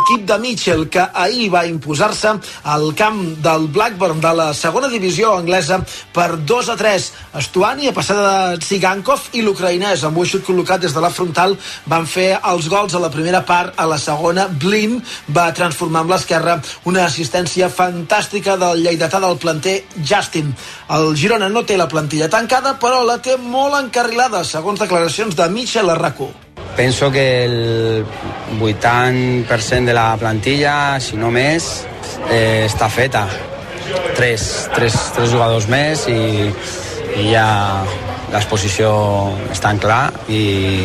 l'equip de Mitchell, que ahir va imposar-se al camp del Blackburn de la segona divisió anglesa per 2-3. Estuani, a passada de Tsigankov, i l'ucraïnès, amb un xut col·locat des de la frontal, van fer els gols a la primera part. A la segona, Blin va transformar amb l'esquerra una assistència fantàstica del lleidatà del planter Justin. El Girona no té la plantilla tancada, però la té molt encarrilada, segons declaracions de Mitchell a RAC1. Penso que el 80% de la plantilla, si no més, està feta. Tres jugadors més i ja l'exposició està en clar i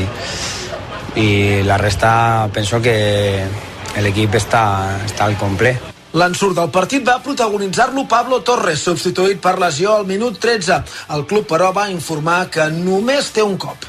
la resta penso que l'equip està al complet. L'ensurt del partit va protagonitzar-lo Pablo Torres, substituït per lesió al minut 13. El club, però, va informar que només té un cop.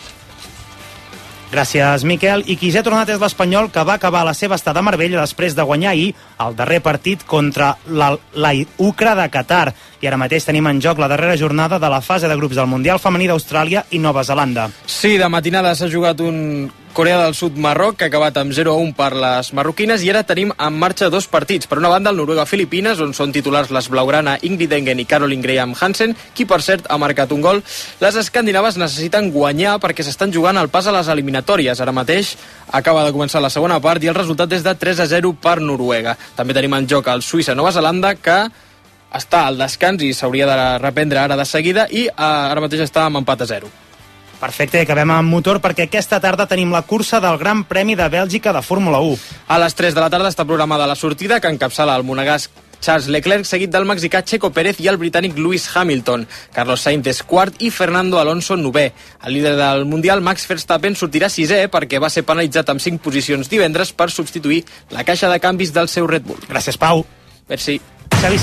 Gràcies, Miquel. I qui ja ha tornat és l'Espanyol, que va acabar la seva estada a Marbella després de guanyar ahir el darrer partit contra l'Ucra de Qatar. I ara mateix tenim en joc la darrera jornada de la fase de grups del Mundial Femení d'Austràlia i Nova Zelanda. Sí, de matinada s'ha jugat un Corea del Sud-Marroc, que ha acabat amb 0-1 per les marroquines, i ara tenim en marxa dos partits. Per una banda, el Noruega-Filipines, on són titulars les blaugrana Ingrid Engen i Caroline Graham Hansen, qui, per cert, ha marcat un gol. Les escandinaves necessiten guanyar perquè s'estan jugant el pas a les eliminatòries. Ara mateix acaba de començar la segona part i el resultat és de 3-0 per Noruega. També tenim en joc el Suïssa-Nova Zelanda, que està al descans i s'hauria de reprendre ara de seguida, i ara mateix està amb empat a 0. Perfecte, acabem amb motor perquè aquesta tarda tenim la cursa del Gran Premi de Bèlgica de Fórmula 1. A les 3 de la tarda està programada la sortida, que encapçala el monegasc Charles Leclerc, seguit del mexicà Checo Pérez i el britànic Lewis Hamilton. Carlos Sainz és quart i Fernando Alonso novè. El líder del Mundial, Max Verstappen, sortirà sisè perquè va ser penalitzat amb 5 posicions divendres per substituir la caixa de canvis del seu Red Bull. Gràcies, Pau. Merci. Xavi.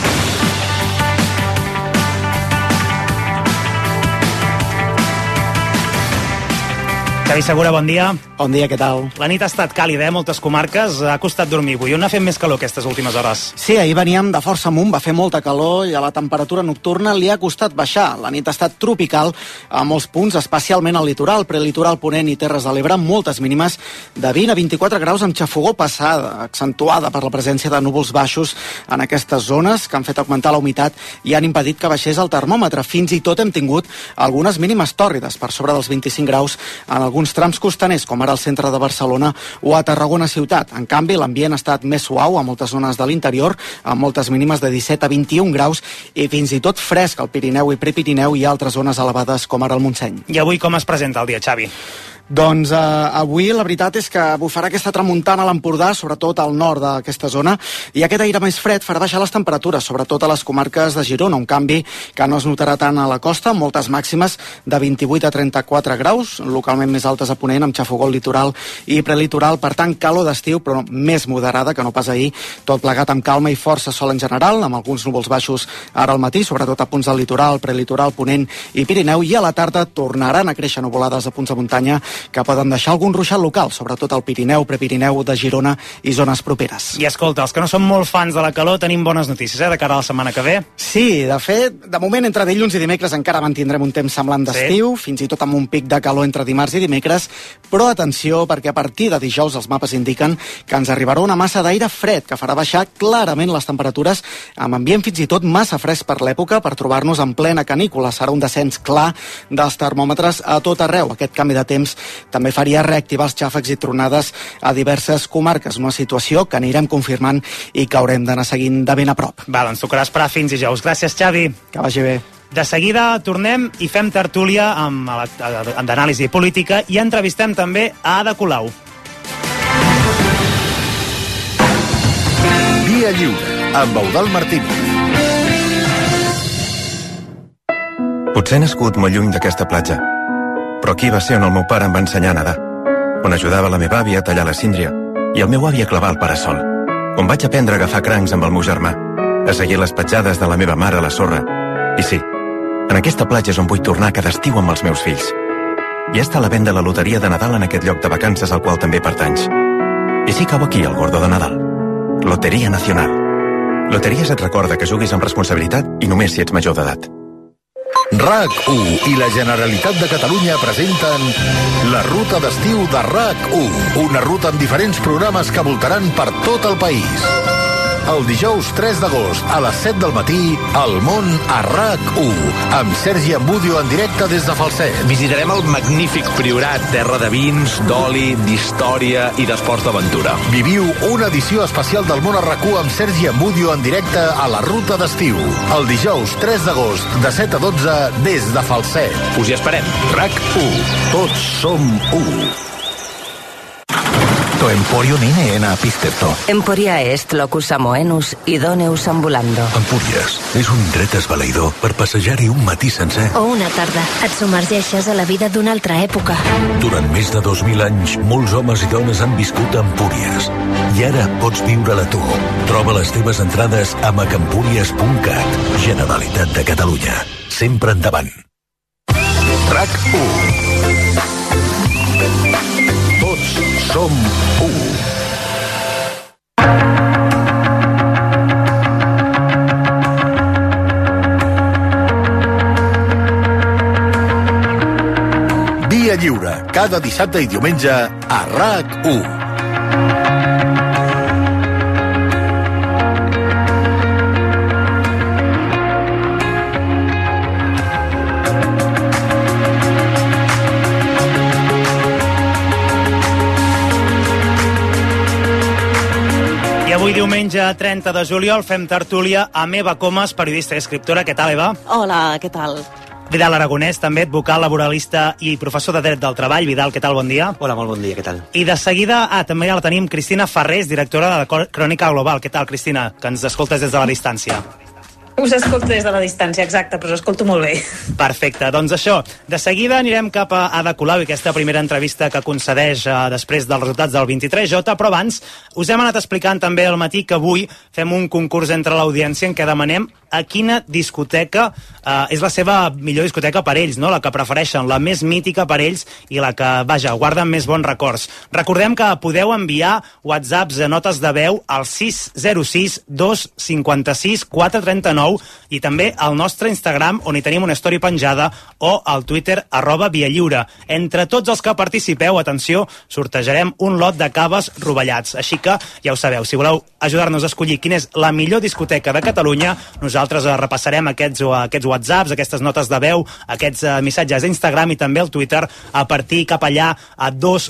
Xavi Segura, bon dia. Bon dia, què tal? La nit ha estat càlida, moltes comarques. Ha costat dormir avui. On ha fet més calor aquestes últimes hores? Sí, ahir veníem de força amunt, va fer molta calor i a la temperatura nocturna li ha costat baixar. La nit ha estat tropical a molts punts, especialment al litoral, prelitoral, Ponent i Terres de l'Ebre, moltes mínimes de 20 a 24 graus amb xafogó passada, accentuada per la presència de núvols baixos en aquestes zones que han fet augmentar la humitat i han impedit que baixés el termòmetre. Fins i tot hem tingut algunes mínimes tòrrides per sobre dels 25 graus en alguns trams costaners, com ara al centre de Barcelona o a Tarragona ciutat. En canvi, l'ambient ha estat més suau a moltes zones de l'interior, amb moltes mínimes de 17 a 21 graus i fins i tot fresc al Pirineu i Prepirineu i altres zones elevades com ara el Montseny. I avui com es presenta el dia, Xavi? Doncs avui la veritat és que bufarà aquesta tramuntana a l'Empordà, sobretot al nord d'aquesta zona, i aquest aire més fred farà baixar les temperatures, sobretot a les comarques de Girona, un canvi que no es notarà tant a la costa, moltes màximes de 28 a 34 graus, localment més altes a Ponent, amb xafogó al litoral i prelitoral, per tant calor d'estiu, però més moderada que no pas ahir, tot plegat amb calma i força sol en general, amb alguns núvols baixos ara al matí, sobretot a punts del litoral, prelitoral, Ponent i Pirineu, i a la tarda tornaran a créixer nuvolades a punts de muntanya que poden deixar algun ruixat local, sobretot al Pirineu, Prepirineu de Girona i zones properes. I escolta, els que no són molt fans de la calor tenim bones notícies, de cara a la setmana que ve. Sí, de fet, de moment entre dilluns i dimecres encara mantindrem un temps semblant d'estiu, fins i tot amb un pic de calor entre dimarts i dimecres, però atenció, perquè a partir de dijous els mapes indiquen que ens arribarà una massa d'aire fred que farà baixar clarament les temperatures, amb ambient fins i tot massa fresc per l'època, per trobar-nos en plena canícula. Serà un descens clar dels termòmetres a tot arreu. Aquest canvi de temps també faria reactivar els xàfecs i tronades a diverses comarques, una situació que anirem confirmant i que haurem d'anar seguint de ben a prop. Va, doncs tocarà esperar fins dijous. Gràcies, Xavi. Que vagi bé. De seguida tornem i fem tertúlia d'anàlisi política i entrevistem també a Ada Colau. Via Lliure, amb Eudald Martínez. Potser he nascut molt lluny d'aquesta platja, però aquí va ser on el meu pare em va ensenyar a nedar, on ajudava la meva àvia a tallar la síndria i el meu avi a clavar el parasol, on vaig aprendre a agafar crancs amb el meu germà, a seguir les petjades de la meva mare a la sorra. I sí, en aquesta platja és on vull tornar cada estiu amb els meus fills. Ja està a la venda la loteria de Nadal en aquest lloc de vacances al qual també pertanys. I sí cau aquí el gordo de Nadal. Loteria Nacional. Loteries et recorda que juguis amb responsabilitat i només si ets major d'edat. RAC1 i la Generalitat de Catalunya presenten la ruta d'estiu de RAC1, una ruta amb diferents programes que voltaran per tot el país. El dijous 3 d'agost a les 7 del matí, El món a RAC1, amb Sergi Ambudio en directe des de Falset. Visitarem el magnífic Priorat, terra de vins, d'oli, d'història i d'esports d'aventura. Viviu una edició especial del món a RAC1 amb Sergi Ambudio en directe a la ruta d'estiu. El dijous 3 d'agost, de 7 a 12, des de Falset. Us hi esperem. RAC1. Tots som 1. To Emporio nine en Apisterto. Emporia est locus amoenus idoneus ambulando. Empúries és un indret esbalaïdor per passejar-hi un matí sencer. O una tarda. Et submergeixes a la vida d'una altra època. Durant més de 2.000 anys, molts homes i dones han viscut a Empúries. I ara pots viure-la tu. Troba les teves entrades a macempúries.cat. Generalitat de Catalunya. Sempre endavant. RAC1. Tots som 1. Via Lliure, cada dissabte i diumenge a RAC1. Avui diumenge 30 de juliol fem tertúlia amb Eva Comas, periodista i escriptora. Què tal, Eva? Hola, què tal? Vidal Aragonès, també advocat, laboralista i professor de dret del treball. Vidal, què tal? Bon dia. Hola, molt bon dia, què tal? I de seguida, també ja la tenim, Cristina Ferrés, directora de la Crònica Global. Què tal, Cristina? Que ens escoltes des de la distància. Us escolto des de la distància, exacte, però us escolto molt bé. Perfecte, doncs això, de seguida anirem cap a Ada Colau i aquesta primera entrevista que concedeix després dels resultats del 23J, però abans us hem anat explicant també al matí que avui fem un concurs entre l'audiència en què demanem a quina discoteca és la seva millor discoteca per ells, no? La que prefereixen, la més mítica per ells i la que, vaja, guarden més bons records. Recordem que podeu enviar whatsapps de notes de veu al 606 256 439 i també al nostre Instagram, on hi tenim una story penjada, o al Twitter, @viallliure. Entre tots els que participeu, atenció, sortejarem un lot de caves rovellats. Així que, ja ho sabeu, si voleu ajudar-nos a escollir quina és la millor discoteca de Catalunya, nosaltres repassarem aquests whatsapps, aquestes notes de veu, aquests missatges a Instagram i també al Twitter a partir cap allà a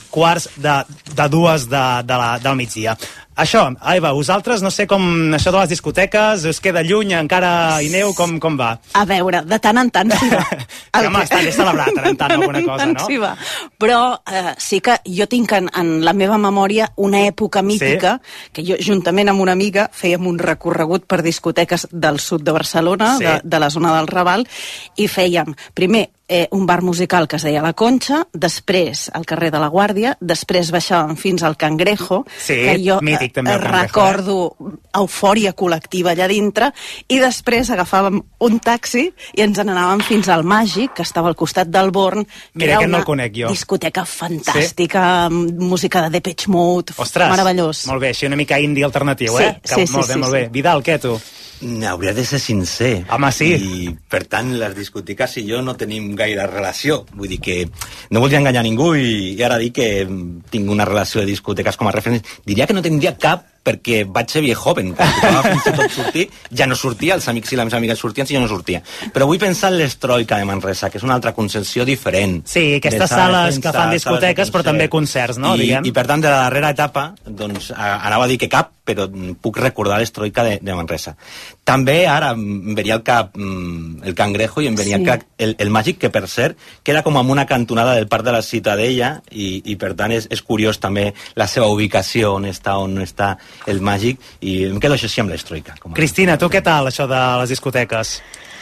2:45 del migdia. Això, Eva, vosaltres, no sé com això de les discoteques, us queda lluny, encara hi aneu, com va? A veure, de tant en tant s'hi va. Home, està bé celebrar tant en tant alguna cosa, no? S'hi va. Però sí que jo tinc en la meva memòria una època mítica, que jo, juntament amb una amiga, fèiem un recorregut per discoteques del sud de Barcelona, de la zona del Raval, i fèiem, primer, un bar musical que es deia La Conxa, després al carrer de la Guàrdia, després baixàvem fins al Cangrejo, que jo mític, també, recordo eufòria col·lectiva allà dintre, i després agafàvem un taxi i ens n'anàvem fins al Màgic, que estava al costat del Born, que era una discoteca fantàstica, música de Depeche Mode, meravellós. Molt bé, així una mica indie alternatiu, Sí. Molt bé. Vidal, què tu? Hauria de ser sincer. Home, sí. I, per tant, les discoteques i jo no tenim gaire relació. Vull dir que no voldria enganyar ningú i ara dir que tinc una relació de discoteques com a referència. Diria que no tindria cap perquè vaig ser viejo joven. Quan tocava fins i tot sortir, ja no sortia, els amics i les amigues sortien, si jo no sortia. Però vull pensar en l'Estroika de Manresa, que és una altra concepció diferent. Sí, aquestes sales que fan discoteques, però també concerts, no? I per tant, de la darrera etapa, doncs, anava a dir que cap, però puc recordar l'Estroika de Manresa. També ara em venia al cap el Cangrejo i em venia al cap el Màgic, que per cert queda com en una cantonada del Parc de la Ciutadella i per tant és curiós també la seva ubicació, on està el Màgic, i em quedo així amb l'Estroika. Cristina, tu què tal, això de les discoteques?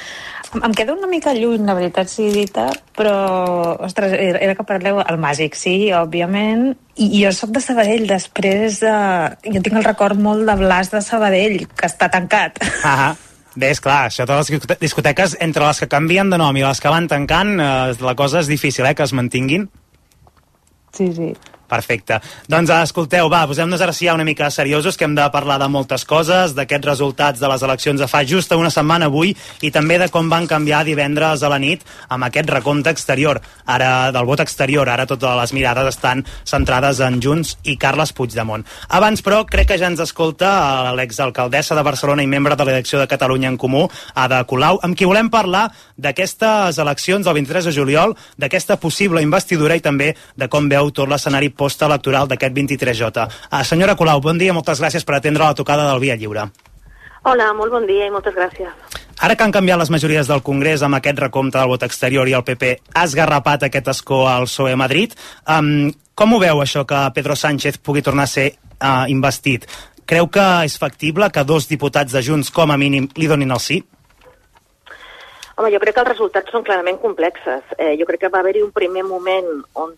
Em queda una mica lluny, la veritat sigui dita, però, ostres, era que parleu al Màgic, sí, òbviament, i jo sóc de Sabadell, després jo tinc el record molt de Blas de Sabadell, que està tancat. Bé, és clar, això de les discoteques, entre les que canvien de nom i les que van tancant, la cosa és difícil, que es mantinguin. Sí. Perfecte. Doncs escolteu, posem-nos ara sí una mica seriosos, que hem de parlar de moltes coses, d'aquests resultats de les eleccions de fa just una setmana avui, i també de com van canviar divendres a la nit amb aquest recompte exterior, ara del vot exterior. Ara totes les mirades estan centrades en Junts i Carles Puigdemont. Abans, però, crec que ja ens escolta l'exalcaldessa de Barcelona i membre de la direcció de Catalunya en Comú, Ada Colau, amb qui volem parlar d'aquestes eleccions del 23 de juliol, d'aquesta possible investidura i també de com veu tot l'escenari postelectoral d'aquest 23J. Senyora Colau, bon dia, moltes gràcies per atendre la tocada del Via Lliure. Hola, molt bon dia i moltes gràcies. Ara que han canviat les majories del Congrés amb aquest recompte del vot exterior i el PP ha esgarrapat aquest escó al PSOE a Madrid, com ho veu això que Pedro Sánchez pugui tornar a ser investit? Creu que és factible que 2 diputats de Junts com a mínim li donin el sí? Home, jo crec que els resultats són clarament complexes. Jo crec que va haver-hi un primer moment on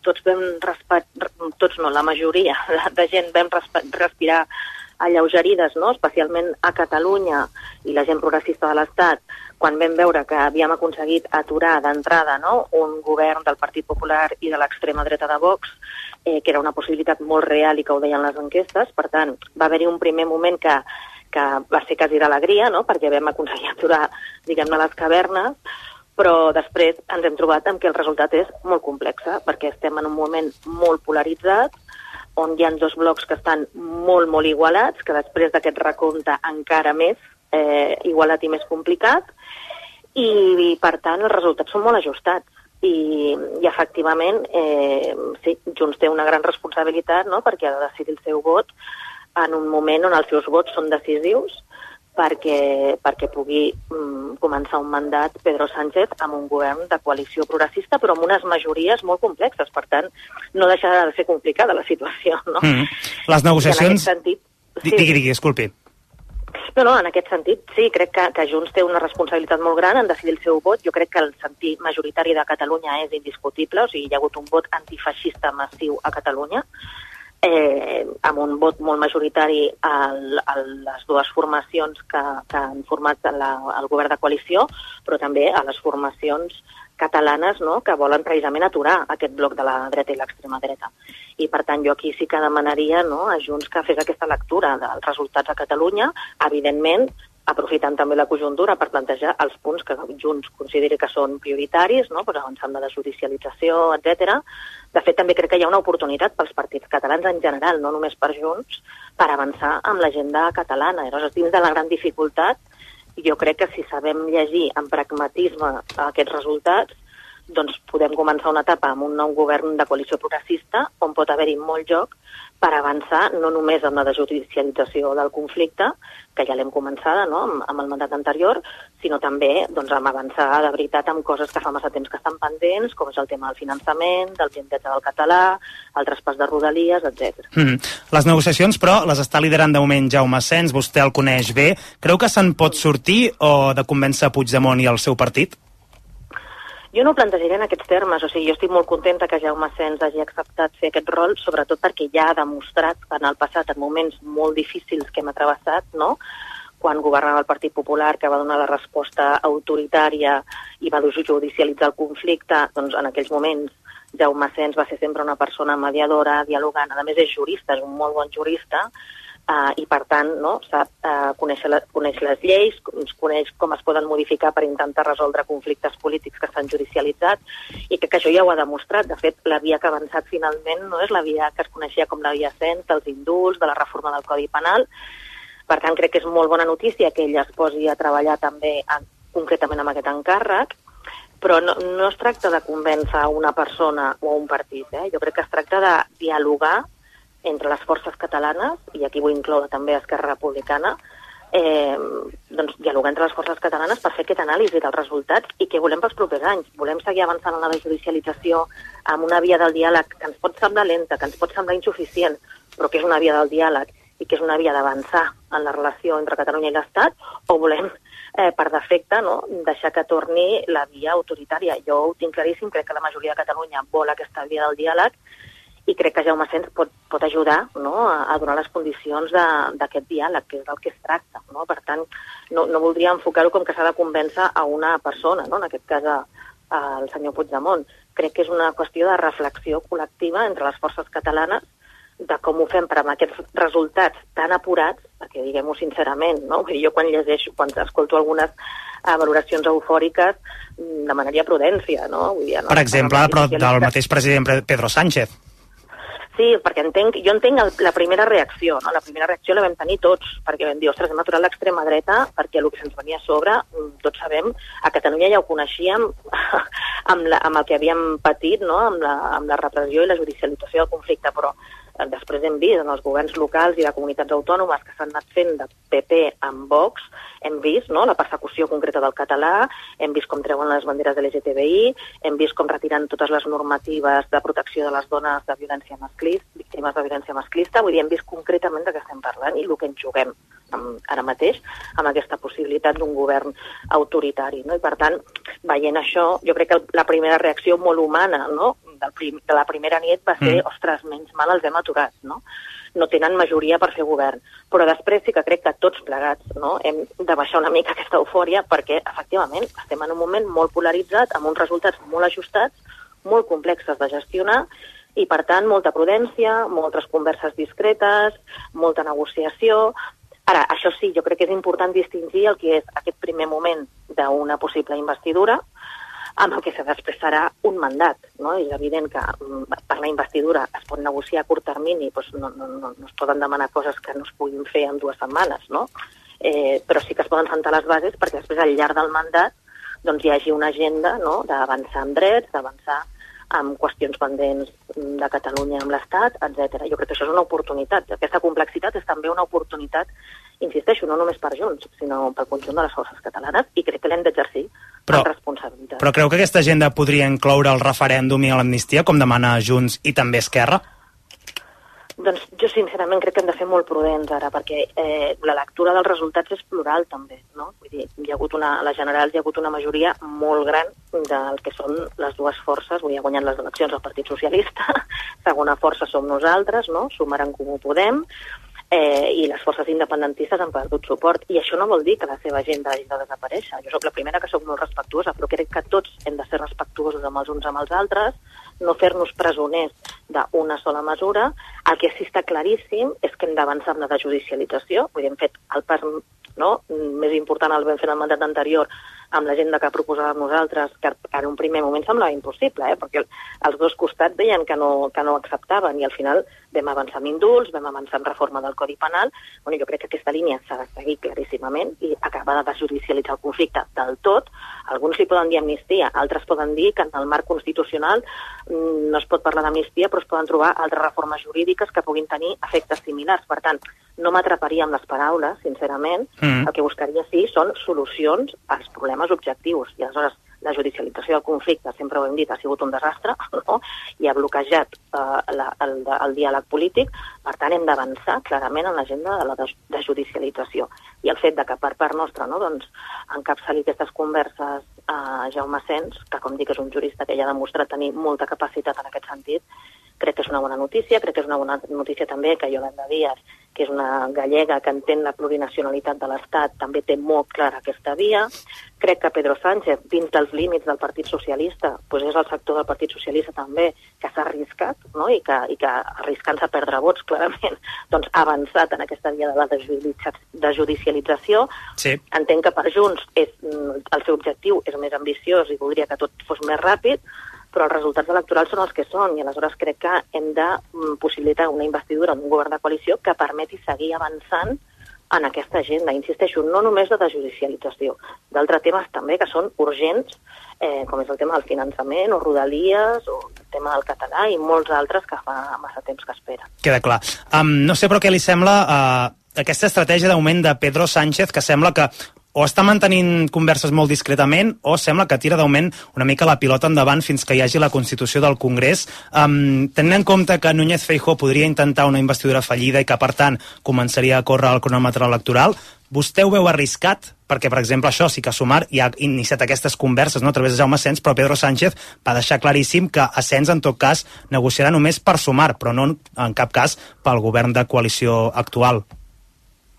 la majoria de gent vam respirar alleugerides, no? Especialment a Catalunya i la gent progressista de l'Estat, quan vam veure que havíem aconseguit aturar d'entrada, no?, un govern del Partit Popular i de l'extrema dreta de Vox, que era una possibilitat molt real i que ho deien les enquestes. Per tant, va haver-hi un primer moment que va ser quasi d'alegria, no?, perquè vam aconseguir aturar, diguem-ne, les cavernes, però després ens hem trobat amb que el resultat és molt complex, perquè estem en un moment molt polaritzat, on hi ha 2 blocs que estan molt, molt igualats, que després d'aquest recompte encara més igualat i més complicat, i per tant els resultats són molt ajustats. I efectivament, sí, Junts té una gran responsabilitat, no?, perquè ha de decidir el seu vot en un moment on els seus vots són decisius perquè pugui començar un mandat Pedro Sánchez amb un govern de coalició progressista, però amb unes majories molt complexes. Per tant, no deixarà de ser complicada la situació, no? Les negociacions... Sentit, sí. Digui, disculpi. No, en aquest sentit, sí, crec que Junts té una responsabilitat molt gran en decidir el seu vot. Jo crec que el sentit majoritari de Catalunya és indiscutible, o sigui, hi ha hagut un vot antifeixista massiu a Catalunya, amb un vot molt majoritari a les 2 formacions que han format el govern de coalició, però també a les formacions catalanes, no?, que volen precisament aturar aquest bloc de la dreta i l'extrema dreta. I per tant jo aquí sí que demanaria, no?, a Junts que fes aquesta lectura dels resultats a Catalunya, evidentment aprofitant també la conjuntura per plantejar els punts que Junts consideri que són prioritaris, no?, per avançar amb la desjudicialització, etc. De fet, també crec que hi ha una oportunitat pels partits catalans en general, no només per Junts, per avançar amb l'agenda catalana. Llavors, dins de la gran dificultat, jo crec que si sabem llegir amb pragmatisme aquests resultats, doncs podem començar una etapa amb un nou govern de coalició progressista on pot haver-hi molt joc per avançar no només amb la desjudicialització del conflicte, que ja l'hem començada, no?, amb el mandat anterior, sinó també doncs, amb avançar de veritat amb coses que fa massa temps que estan pendents, com és el tema del finançament, del blindatge del català, el traspàs de Rodalies, etc. Les negociacions, però, les està liderant de moment Jaume Asens, vostè el coneix bé. Creu que se'n pot sortir o de convèncer Puigdemont i el seu partit? Jo no ho plantejaré en aquests termes, o sigui, jo estic molt contenta que Jaume Asens hagi acceptat fer aquest rol, sobretot perquè ja ha demostrat en el passat, en moments molt difícils que hem travessat, no?, quan governava el Partit Popular, que va donar la resposta autoritària i va judicialitzar el conflicte, doncs en aquells moments Jaume Asens va ser sempre una persona mediadora, dialogant, a més és jurista, és un molt bon jurista, i per tant, no, sap, coneix les lleis, coneix com es poden modificar per intentar resoldre conflictes polítics que s'han judicialitzat, i crec que això ja ho ha demostrat. De fet, la via que ha avançat finalment no és la via que es coneixia com la via Asens, dels indults, de la reforma del Codi Penal. Per tant, crec que és molt bona notícia que ell es posi a treballar també concretament amb aquest encàrrec, però no es tracta de convèncer una persona o un partit, jo crec que es tracta de dialogar entre les forces catalanes, i aquí vull incloure també Esquerra Republicana, doncs dialogar entre les forces catalanes per fer aquesta anàlisi dels resultats i què volem pels propers anys. Volem seguir avançant en la desjudicialització amb una via del diàleg que ens pot semblar lenta, que ens pot semblar insuficient, però que és una via del diàleg i que és una via d'avançar en la relació entre Catalunya i l'Estat, o volem, per defecte, no, deixar que torni la via autoritària. Jo ho tinc claríssim, crec que la majoria de Catalunya vol aquesta via del diàleg, i crec que Jaume Asens pot ajudar, no?, a donar les condicions d'aquest diàleg, que és del que es tracta, no? Per tant, no voldria enfocar-ho com que s'ha de convèncer a una persona, no?, en aquest cas al senyor Puigdemont, crec que és una qüestió de reflexió col·lectiva entre les forces catalanes de com ho fem per amb aquests resultats tan apurats, perquè diguem-ho sincerament, no? Jo quan escolto algunes valoracions eufòriques, demanaria prudència, no? Vull dir, no, per exemple, però del mateix president Pedro Sánchez. Sí, perquè jo entenc la primera reacció, no? La primera reacció la vam tenir tots, perquè vam dir, ostres, hem aturat l'extrema dreta, perquè el que se'ns venia a sobre, tots sabem, a Catalunya ja ho coneixíem amb el que havíem patit, no? Amb la repressió i la judicialització del conflicte, però després hem vist en els governs locals i de comunitats autònomes que s'han anat fent de PP amb Vox, hem vist, no?, la persecució concreta del català, hem vist com treuen les banderes de l'LGTBI, hem vist com retiren totes les normatives de protecció de les dones de violència masclista, víctimes de violència masclista, vull dir, hem vist concretament de què estem parlant i el que ens juguem ara mateix amb aquesta possibilitat d'un govern autoritari, no? I per tant, veient això, jo crec que la primera reacció molt humana, no?, de la primera nit va ser, ostres, menys mal els hem aturat, no? No tenen majoria per fer govern. Però després sí que crec que tots plegats, no?, hem de baixar una mica aquesta eufòria perquè, efectivament, estem en un moment molt polaritzat, amb uns resultats molt ajustats, molt complexes de gestionar, i, per tant, molta prudència, moltes converses discretes, molta negociació. Ara, això sí, jo crec que és important distingir el que és aquest primer moment d'una possible investidura amb el que després serà un mandat, no? És evident que per la investidura es pot negociar a curt termini, doncs no es poden demanar coses que no es puguin fer en 2 setmanes, no? Però sí que es poden sentar les bases perquè després al llarg del mandat doncs, hi hagi una agenda, no?, d'avançar en drets, d'avançar amb qüestions pendents de Catalunya amb l'Estat, etc. Jo crec que això és una oportunitat. Aquesta complexitat és també una oportunitat, insisteixo, no només per Junts, sinó pel conjunt de les forces catalanes, i crec que l'hem d'exercir amb responsabilitat. Però creu que aquesta agenda podria incloure el referèndum i l'amnistia, com demana Junts i també Esquerra? Doncs jo sincerament crec que hem de ser molt prudents ara, perquè la lectura dels resultats és plural també, no? Vull dir, a les generals hi ha hagut una majoria molt gran del que són les dues forces. Vull dir, ha guanyat les eleccions el Partit Socialista, segona força som nosaltres, no? Sumar en Comú Podem, i les forces independentistes han perdut suport, i això no vol dir que la seva agenda hagi de desaparèixer. Jo soc la primera que soc molt respectuosa, però crec que tots hem de ser respectuosos amb els uns amb els altres, no fer-nos presoners d'una sola mesura. El que sí està claríssim és que hem d'avançar amb la desjudicialització. Vull dir, hem fet el pas, no?, més important el vam fer en el mandat anterior amb l'agenda que proposàvem nosaltres, que en un primer moment semblava impossible, perquè els dos costats deien que no acceptaven, i al final vam avançar amb indults, vam avançar amb reforma del Codi Penal. Bueno, jo crec que aquesta línia s'ha de seguir claríssimament i acabar de desjudicialitzar el conflicte del tot. Alguns li poden dir amnistia, altres poden dir que en el marc constitucional no es pot parlar d'amnistia, però es poden trobar altres reformes jurídiques que puguin tenir efectes similars. Per tant, no m'atraparia amb les paraules, sincerament. El que buscaria, sí, són solucions als problemes objectius. I aleshores la judicialització del conflicte, sempre ho hem dit, ha sigut un desastre, no? I ha bloquejat el diàleg polític. Per tant, hem d'avançar clarament en l'agenda de la desjudicialització. I el fet de que per part nostra, no?, doncs, encapçali aquestes converses a Jaume Sens, que com dic és un jurista que ja ha demostrat tenir molta capacitat en aquest sentit, crec que és una bona notícia. Crec que és una bona notícia també que Yolanda Díaz, que és una gallega que entén la plurinacionalitat de l'Estat, també té molt clara aquesta via. Crec que Pedro Sánchez, dins dels límits del Partit Socialista, doncs és el sector del Partit Socialista també que s'ha arriscat, no?, i que arriscant-se a perdre vots, clarament, doncs ha avançat en aquesta via de la desjudicialització. Sí. Entenc que per Junts el seu objectiu és més ambiciós i voldria que tot fos més ràpid, però els resultats electorals són els que són, i aleshores crec que hem de possibilitar una investidura d'un govern de coalició que permeti seguir avançant en aquesta agenda. Insisteixo, no només de desjudicialització, d'altres temes també que són urgents, com és el tema del finançament, o Rodalies, o el tema del català, i molts altres que fa massa temps que espera. Queda clar. No sé però què li sembla aquesta estratègia d'augment de Pedro Sánchez, que sembla que o està mantenint converses molt discretament o sembla que tira d'augment una mica la pilota endavant fins que hi hagi la Constitució del Congrés. Tenint en compte que Núñez Feijóo podria intentar una investidura fallida i que, per tant, començaria a córrer el cronòmetre electoral, vostè ho veu arriscat? Perquè, per exemple, això sí que Sumar ja ha iniciat aquestes converses, no?, a través de Jaume Sens, però Pedro Sánchez va deixar claríssim que Sens, en tot cas, negociarà només per Sumar, però no en cap cas pel govern de coalició actual.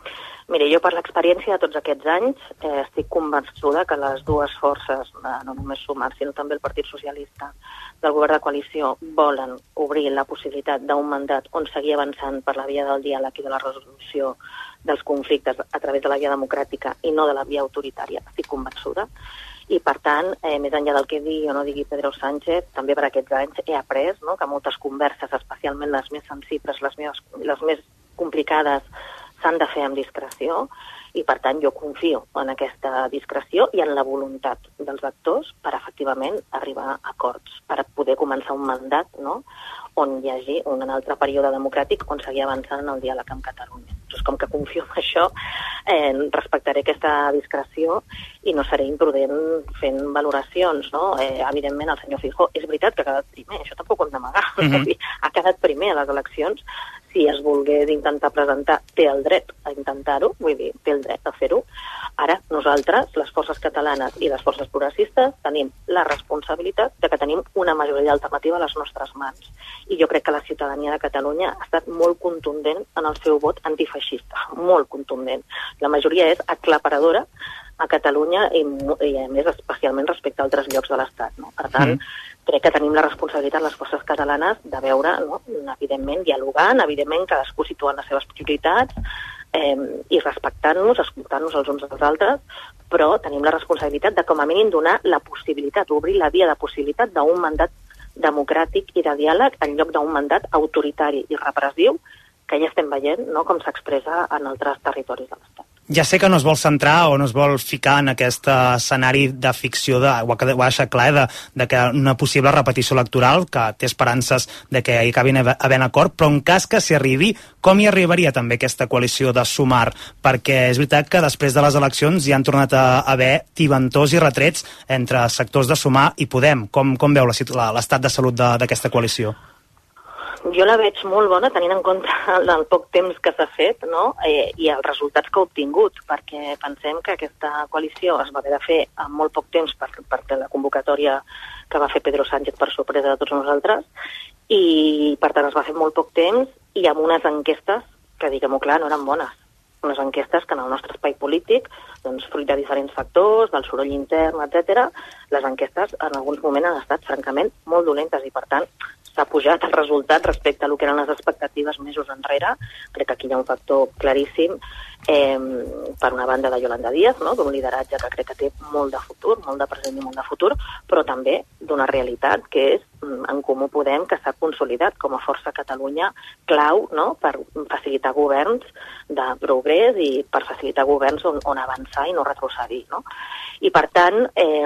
Mira, jo per l'experiència de tots aquests anys estic convençuda que les dues forces, no només Sumar, sinó també el Partit Socialista del govern de coalició, volen obrir la possibilitat d'un mandat on seguir avançant per la via del diàleg i de la resolució dels conflictes a través de la via democràtica i no de la via autoritària. Estic convençuda. I, per tant, més enllà del que digui o no digui Pedro Sánchez, també per aquests anys he après, no?, que moltes converses, especialment les més sensibles, les més complicades, s'han de fer amb discreció i, per tant, jo confio en aquesta discreció i en la voluntat dels actors per, efectivament, arribar a acords, per poder començar un mandat, no?, on hi hagi un altre període democràtic on seguir avançant en el diàleg amb Catalunya. Doncs com que confio en això, respectaré aquesta discreció i no seré imprudent fent valoracions, no? Evidentment, el senyor Feijóo és veritat que ha quedat primer, això tampoc ho hem d'amagar. Ha quedat primer a les eleccions. Si es volgués intentar presentar, té el dret a intentar-ho, vull dir, té el dret a fer-ho. Ara, nosaltres, les forces catalanes i les forces progressistes, tenim la responsabilitat de que tenim una majoria alternativa a les nostres mans. I jo crec que la ciutadania de Catalunya ha estat molt contundent en el seu vot antifeixista, molt contundent. La majoria és aclaparadora a Catalunya i a més, especialment respecte a altres llocs de l'Estat, no? Per tant, crec que tenim la responsabilitat, les forces catalanes, de veure, no?, evidentment, dialogant, evidentment, cadascú situant les seves prioritats i respectant-nos, escoltant-nos els uns als altres, però tenim la responsabilitat de, com a mínim, donar la possibilitat, obrir la via de possibilitat d'un mandat democràtic i de diàleg en lloc d'un mandat autoritari i repressiu que ja estem veient, no?, com s'expressa en altres territoris de l'Estat. Ja sé que no es vol centrar o no es vol ficar en aquest escenari de ficció, ho ha deixat clar, de que una possible repetició electoral, que té esperances de que hi acabin havent acord, però en cas que s'hi arribi, com hi arribaria també aquesta coalició de Sumar? Perquè és veritat que després de les eleccions hi han tornat a haver tibantors i retrets entre sectors de Sumar i Podem. Com veu l'estat de salut d'aquesta coalició? Jo la veig molt bona, tenint en compte el poc temps que s'ha fet, no?, i els resultats que ha obtingut, perquè pensem que aquesta coalició es va haver de fer en molt poc temps per la convocatòria que va fer Pedro Sánchez per sorpresa de tots nosaltres, i per tant es va fer molt poc temps i amb unes enquestes que, diguem-ho clar, no eren bones. Unes enquestes que en el nostre espai polític, doncs, fruit de diferents factors, del soroll intern, etc., les enquestes en alguns moments han estat francament molt dolentes i, per tant, s'ha pujat el resultat respecte a lo que eren les expectatives mesos enrere. Crec que aquí hi ha un factor claríssim, per una banda de Yolanda Díaz, no?, d'un lideratge que crec que té molt de futur, molt de present i molt de futur, però també d'una realitat que és En Comú Podem, que s'ha consolidat com a força a Catalunya clau, no?, per facilitar governs de progrés i per facilitar governs on avançar i no retrocedir, no? I, per tant,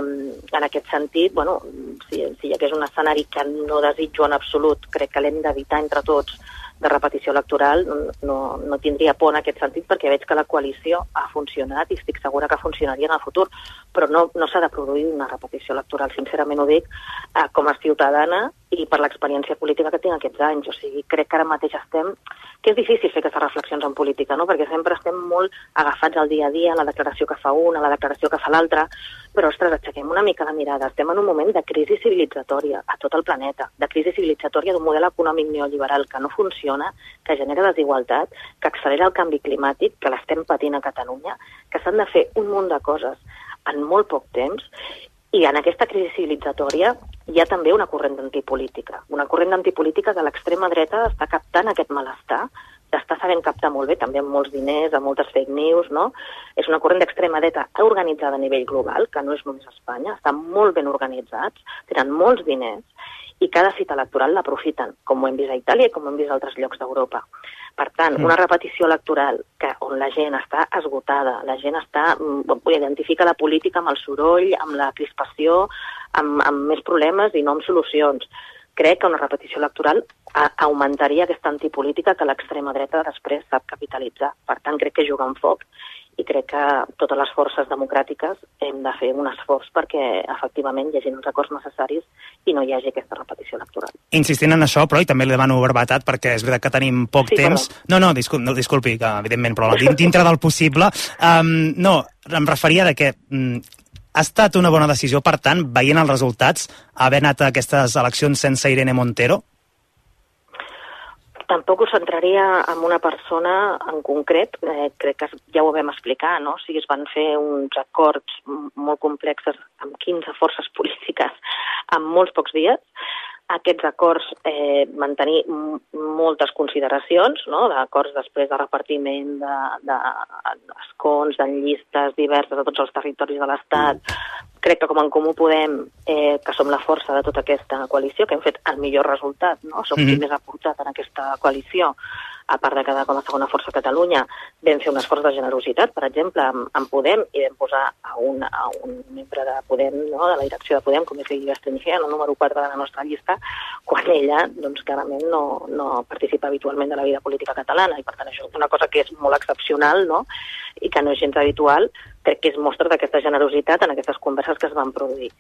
en aquest sentit, bueno, si hi hagués un escenari que no desitjo en absolut, crec que l'hem d'evitar entre tots, de repetició electoral, no tindria por en aquest sentit, perquè veig que la coalició ha funcionat i estic segura que funcionaria en el futur, però no s'ha de produir una repetició electoral, sincerament ho dic, com a ciutadana i per l'experiència política que tinc aquests anys. O sigui, crec que ara mateix que és difícil fer aquestes reflexions en política, no?, perquè sempre estem molt agafats al dia a dia, a la declaració que fa una, a la declaració que fa l'altra, però, ostres, aixequem una mica la mirada. Estem en un moment de crisi civilitzatòria a tot el planeta, de crisi civilitzatòria d'un model econòmic neoliberal que no funciona, que genera desigualtat, que accelera el canvi climàtic, que l'estem patint a Catalunya, que s'han de fer un munt de coses en molt poc temps, i en aquesta crisi civilitzatòria hi ha també una corrent antipolítica que l'extrema dreta està captant aquest malestar, està sabent captar molt bé, també amb molts diners, amb moltes fake news, no? És una corrent d'extrema dreta organitzada a nivell global, que no és només a Espanya, estan molt ben organitzats, tenen molts diners, i cada cita electoral l'aprofiten, com ho hem vist a Itàlia i com ho hem vist a altres llocs d'Europa. Per tant, una repetició electoral on la gent està esgotada, la gent identifica la política amb el soroll, amb la crispació, amb més problemes i no amb solucions. Crec que una repetició electoral augmentaria aquesta antipolítica que l'extrema dreta després sap capitalitzar. Per tant, crec que juga amb foc i crec que totes les forces democràtiques hem de fer un esforç perquè efectivament hi hagi els acords necessaris i no hi hagi aquesta repetició electoral. Insistint en això, però, i també li demano brevetat perquè és veritat que tenim poc temps. No, disculpi, que evidentment, però dintre del possible. No, em referia que ha estat una bona decisió, per tant, veient els resultats, haver anat a aquestes eleccions sense Irene Montero? Tampoc us centraria en una persona en concret, crec que ja ho vam explicar, no? O sigui, es van fer uns acords molt complexes amb 15 forces polítiques en molts pocs dies. Aquests acords van tenir moltes consideracions, no? D'acords després de repartiment d'escons, de llistes diverses de tots els territoris de l'Estat. Crec que com en Comú Podem, que som la força de tota aquesta coalició, que hem fet el millor resultat, no? Som qui més ha portat en aquesta coalició, a part de quedar com a segona força a Catalunya, vam fer un esforç de generositat, per exemple, en Podem, i vam posar a un membre de Podem, no? De la direcció de Podem, com és l'Ilia Estrinigia, el número 4 de la nostra llista, quan ella, doncs, clarament no participa habitualment de la vida política catalana, i per tant això és una cosa que és molt excepcional, no? I que no és gens habitual, crec que és mostra d'aquesta generositat en aquestes converses que es van produir.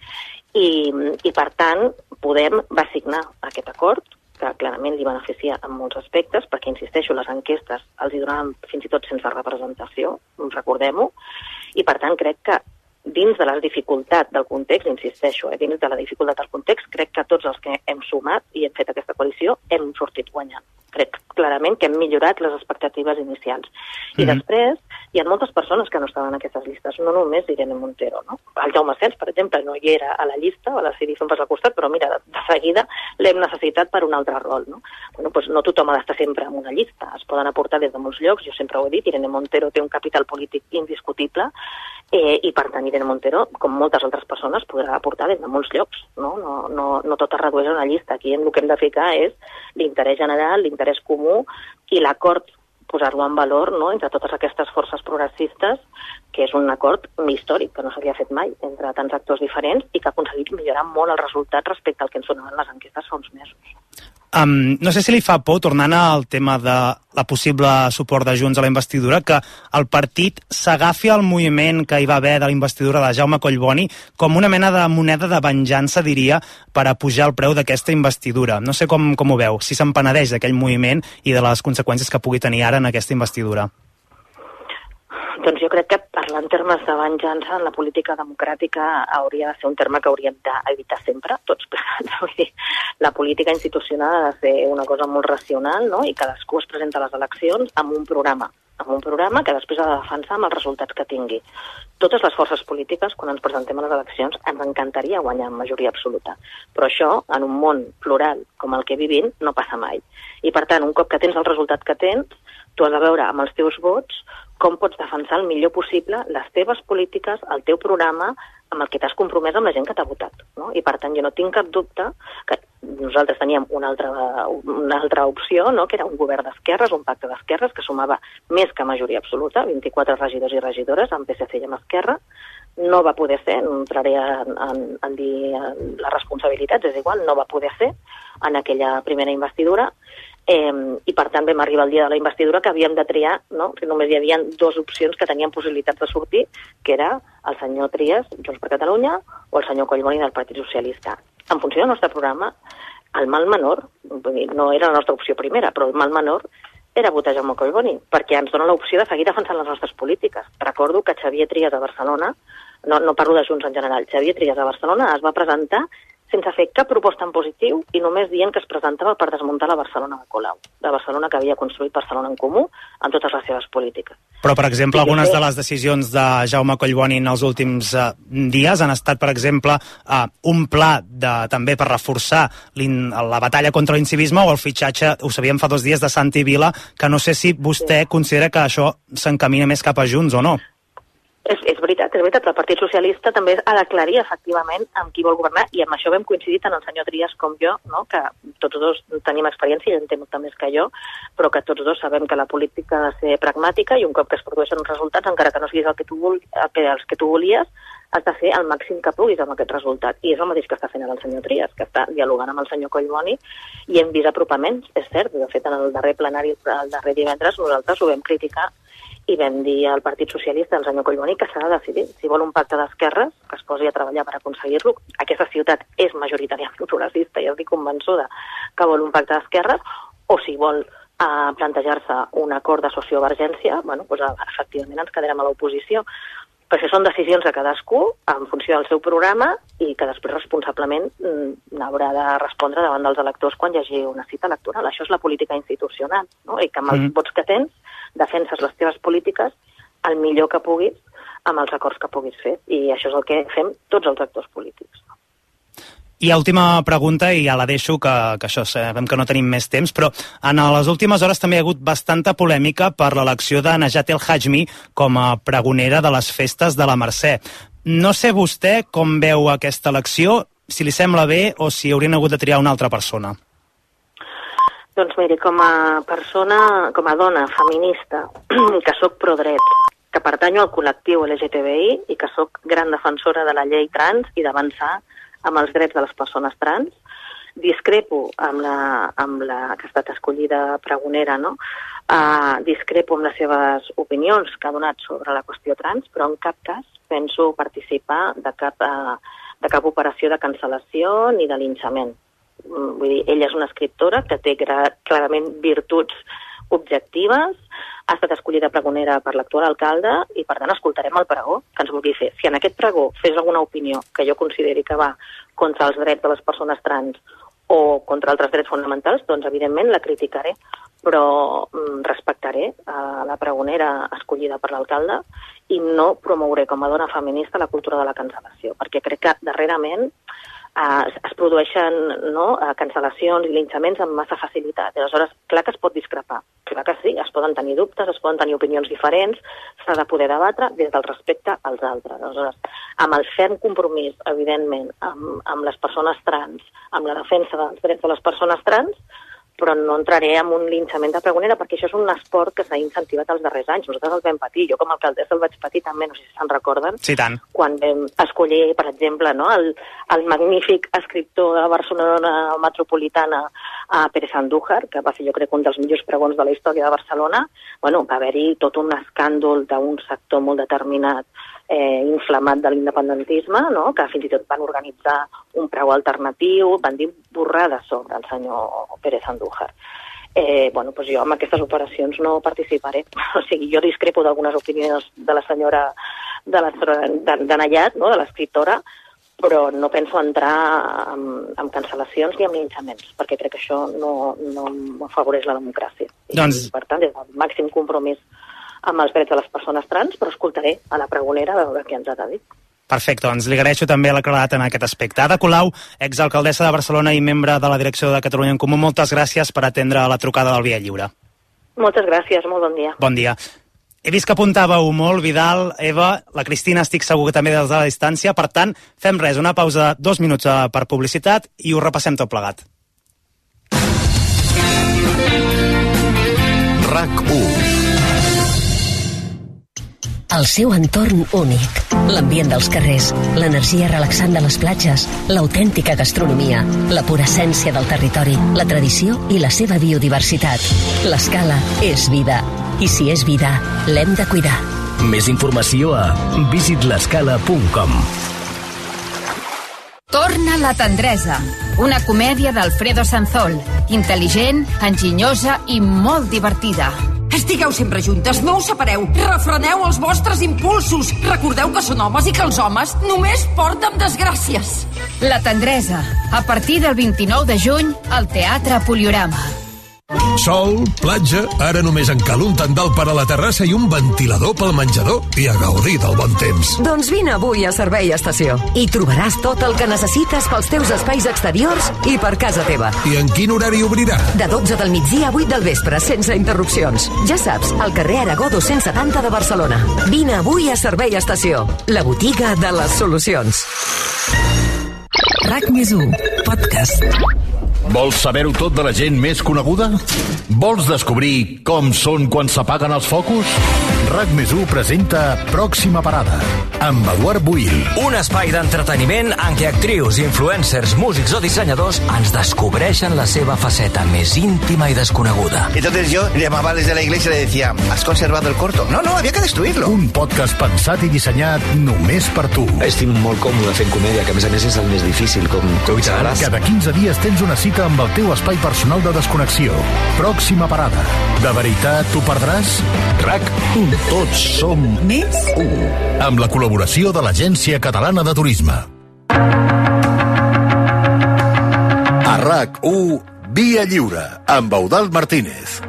I per tant, Podem va signar aquest acord, que clarament li beneficia en molts aspectes, perquè, insisteixo, les enquestes els hi donaven fins i tot sense representació, recordem-ho, i per tant crec que dins de les dificultats del context, insisteixo, dins de la dificultat del context, crec que tots els que hem sumat i hem fet aquesta coalició hem sortit guanyant. Crec clarament que hem millorat les expectatives inicials. I després hi ha moltes persones que no estaven en aquestes llistes, no només Irene Montero, no? El Jaume Sens, per exemple, no hi era a la llista, va decidir fer un pas al costat, però mira, de seguida l'hem necessitat per un altre rol, no? Bueno, doncs no tothom ha d'estar sempre en una llista, es poden aportar des de molts llocs, jo sempre ho he dit, Irene Montero té un capital polític indiscutible, i per tant Irene Montero, com moltes altres persones, podrà aportar des de molts llocs, no? No tot es redueix a una llista. Aquí el que hem de ficar és l'interès general, l'interès comú i l'acord, posar-lo en valor, no? Entre totes aquestes forces progressistes, que és un acord històric, que no s'havia fet mai entre tants actors diferents i que ha aconseguit millorar molt el resultat respecte al que ens donaven les enquestes fa uns mesos. No sé si li fa por, tornant al tema de la possible suport de Junts a la investidura, que el partit s'agafi al moviment que hi va haver de la investidura de Jaume Collboni com una mena de moneda de venjança, diria, per a pujar el preu d'aquesta investidura. No sé com ho veu, si se'n penedeix d'aquell moviment i de les conseqüències que pugui tenir ara en aquesta investidura. Doncs jo crec que parlar en termes de venjança en la política democràtica hauria de ser un terme que hauríem d'evitar sempre, tots plegats. Vull dir, la política institucional ha de ser una cosa molt racional, no? I cadascú es presenta a les eleccions amb un programa que després ha de defensar amb els resultats que tingui. Totes les forces polítiques, quan ens presentem a les eleccions, ens encantaria guanyar en majoria absoluta. Però això, en un món plural com el que vivim, no passa mai. I per tant, un cop que tens el resultat que tens, tu has de veure amb els teus vots com pots defensar el millor possible les teves polítiques, el teu programa, amb el que t'has compromès amb la gent que t'ha votat, no? I per tant, jo no tinc cap dubte que nosaltres teníem una altra opció, no? Que era un govern d'esquerres, un pacte d'esquerres, que sumava més que majoria absoluta, 24 regidors i regidores, amb PSC i amb Esquerra. No va poder ser, no entraré en dir les responsabilitats, és igual, no va poder ser en aquella primera investidura, i per tant vam arribar al dia de la investidura que havíem de triar, no? Que només hi havia dues opcions que tenien possibilitats de sortir, que era el senyor Trias, Junts per Catalunya, o el senyor Collboni del Partit Socialista. En funció del nostre programa, el mal menor, no era la nostra opció primera, però el mal menor era votar Jaume Collboni, perquè ens dona l'opció de seguir defensant les nostres polítiques. Recordo que Xavier Trias a Barcelona, no parlo de Junts en general, Xavier Trias a Barcelona es va presentar sense fer cap proposta en positiu i només dient que es presentava per desmuntar la Barcelona de Colau, la Barcelona que havia construït Barcelona en Comú en totes les seves polítiques. Però, per exemple, algunes de les decisions de Jaume Collboni en els últims dies han estat, per exemple, un pla també per reforçar la batalla contra l'incivisme o el fitxatge, ho sabíem fa 2 dies, de Santi Vila, que no sé si vostè considera que això s'encamina més cap a Junts o no. És veritat, el Partit Socialista també ha d'aclarir efectivament amb qui vol governar, i amb això vam coincidir tant el senyor Trias com jo, no? Que tots dos tenim experiència, i en té molta més que jo, però que tots dos sabem que la política ha de ser pragmàtica i un cop que es produeixen uns resultats, encara que no siguis els que tu volies, has de fer el màxim que puguis amb aquest resultat. I és el mateix que està fent ara el senyor Trias, que està dialogant amb el senyor Collboni, i hem vist apropaments, és cert. De fet, en el darrer plenari, el darrer divendres, nosaltres ho vam criticar i vam dir al Partit Socialista, al senyor Collboni, que s'ha de decidir si vol un pacte d'esquerres, que es posi a treballar per aconseguir-lo. Aquesta ciutat és majoritàriament progressista i estic convençuda que vol un pacte d'esquerres, o si vol plantejar-se un acord de sociovergència, bueno, doncs efectivament ens quedarem a l'oposició. Però això són decisions de cadascú en funció del seu programa i que després responsablement haurà de respondre davant dels electors quan hi hagi una cita electoral. Això és la política institucional, no? I que amb els vots que tens defenses les teves polítiques el millor que puguis amb els acords que puguis fer. I això és el que fem tots els actors polítics. I última pregunta, i ja la deixo, que això sabem que no tenim més temps, però en les últimes hores també hi ha hagut bastanta polèmica per l'elecció de Najat El Hajmi com a pregonera de les festes de la Mercè. No sé vostè com veu aquesta elecció, si li sembla bé o si haurien hagut de triar una altra persona. Doncs miri, com a persona, com a dona feminista, que sóc pro-dret, que pertanyo al col·lectiu LGTBI i que sóc gran defensora de la llei trans i d'avançar amb els drets de les persones trans, discrepo amb la que ha estat escollida pregonera, no? Discrepo amb les seves opinions que ha donat sobre la qüestió trans, però en cap cas penso participar de cap operació de cancel·lació ni de linxament. Vull dir, ella és una escriptora que té clarament virtuts objectives, ha estat escollida pregonera per l'actual alcalde i, per tant, escoltarem el pregó que ens vulgui fer. Si en aquest pregó fes alguna opinió que jo consideri que va contra els drets de les persones trans o contra altres drets fonamentals, doncs, evidentment, la criticaré, però respectaré la pregonera escollida per l'alcalde i no promouré com a dona feminista la cultura de la cancel·lació, perquè crec que darrerament es produeixen cancel·lacions i linxaments amb massa facilitat. Aleshores, clar que es pot discrepar, clar que sí, es poden tenir dubtes, es poden tenir opinions diferents, s'ha de poder debatre des del respecte als altres. Aleshores, amb el ferm compromís, evidentment, amb les persones trans, amb la defensa dels drets de les persones trans, però no entraré en un linxament de pregonera, perquè això és un esport que s'ha incentivat els darrers anys. Nosaltres el vam patir, jo com a alcaldessa el vaig patir també, no sé si se'n recorden. Sí, tant. Quan vam escollir, per exemple, no, el magnífic escriptor de Barcelona metropolitana, Pérez Andújar, que va ser, jo crec, un dels millors pregons de la història de Barcelona. Bueno, va haver-hi tot un escàndol d'un sector molt determinat inflamat de l'independentisme, no? Que fins i tot van organitzar un preu alternatiu, van dir borrades sobre el senyor Pérez Andújar. Bueno, doncs jo amb aquestes operacions no participaré. O sigui, jo discrepo d'algunes opinions de la senyora de Najat, no? De l'escriptora, però no penso entrar en cancel·lacions ni en linxaments, perquè crec que això no afavoreix la democràcia. Doncs... I, per tant, des del màxim compromís amb els drets de les persones trans, però escoltaré a la pregonera a veure què ens ha de dir. Perfecte, doncs li agraeixo també la claredat en aquest aspecte. Ada Colau, exalcaldessa de Barcelona i membre de la direcció de Catalunya en Comú, moltes gràcies per atendre la trucada del Via Lliure. Moltes gràcies, molt bon dia. Bon dia. He vist que apuntàveu molt, Vidal, Eva, la Cristina estic segur que també des de la distància, per tant, fem res, una pausa de 2 minuts per publicitat i ho repassem tot plegat. RAC1. El seu entorn únic, l'ambient dels carrers, l'energia relaxant de les platges, l'autèntica gastronomia, la pura essència del territori, la tradició i la seva biodiversitat. L'Escala és vida. I si és vida, l'hem de cuidar. Més informació a visitlescala.com. Torna la tendresa, una comèdia d'Alfredo Sanzol, intel·ligent, enginyosa i molt divertida. Estigueu sempre juntes, no us separeu. Refreneu els vostres impulsos. Recordeu que són homes i que els homes només porten desgràcies. La tendresa, a partir del 29 de juny al Teatre Poliorama. Sol, platja, ara només en cal un tendal per a la terrassa i un ventilador pel menjador i a gaudir del bon temps. Doncs vine avui a Servei Estació. Hi trobaràs tot el que necessites pels teus espais exteriors i per casa teva. I en quin horari obrirà? De 12 del migdia a 8 del vespre, sense interrupcions. Ja saps, al carrer Aragó 270 de Barcelona. Vine avui a Servei Estació, la botiga de les solucions. RAC+1 Podcast. Vols saber-ho tot de la gent més coneguda? Vols descobrir com són quan s'apaguen els focus? RAC+1 presenta Pròxima Parada, amb Eduard Buil. Un espai d'entreteniment en què actrius, influencers, músics o dissenyadors ens descobreixen la seva faceta més íntima i desconeguda. Entonces yo llamaba desde la iglesia y le decía, ¿has conservado el corto? No, había que destruirlo. Un podcast pensat i dissenyat només per tu. Estic molt còmode fent comèdia, que a més és el més difícil, com cada 15 dies tens una cita Connecta amb el teu espai personal de desconnexió. Pròxima parada. De veritat t'ho perdràs? RAC1. Tots som més 1. Amb la col·laboració de l'Agència Catalana de Turisme. A RAC1, Via Lliure, amb Eudald Martínez.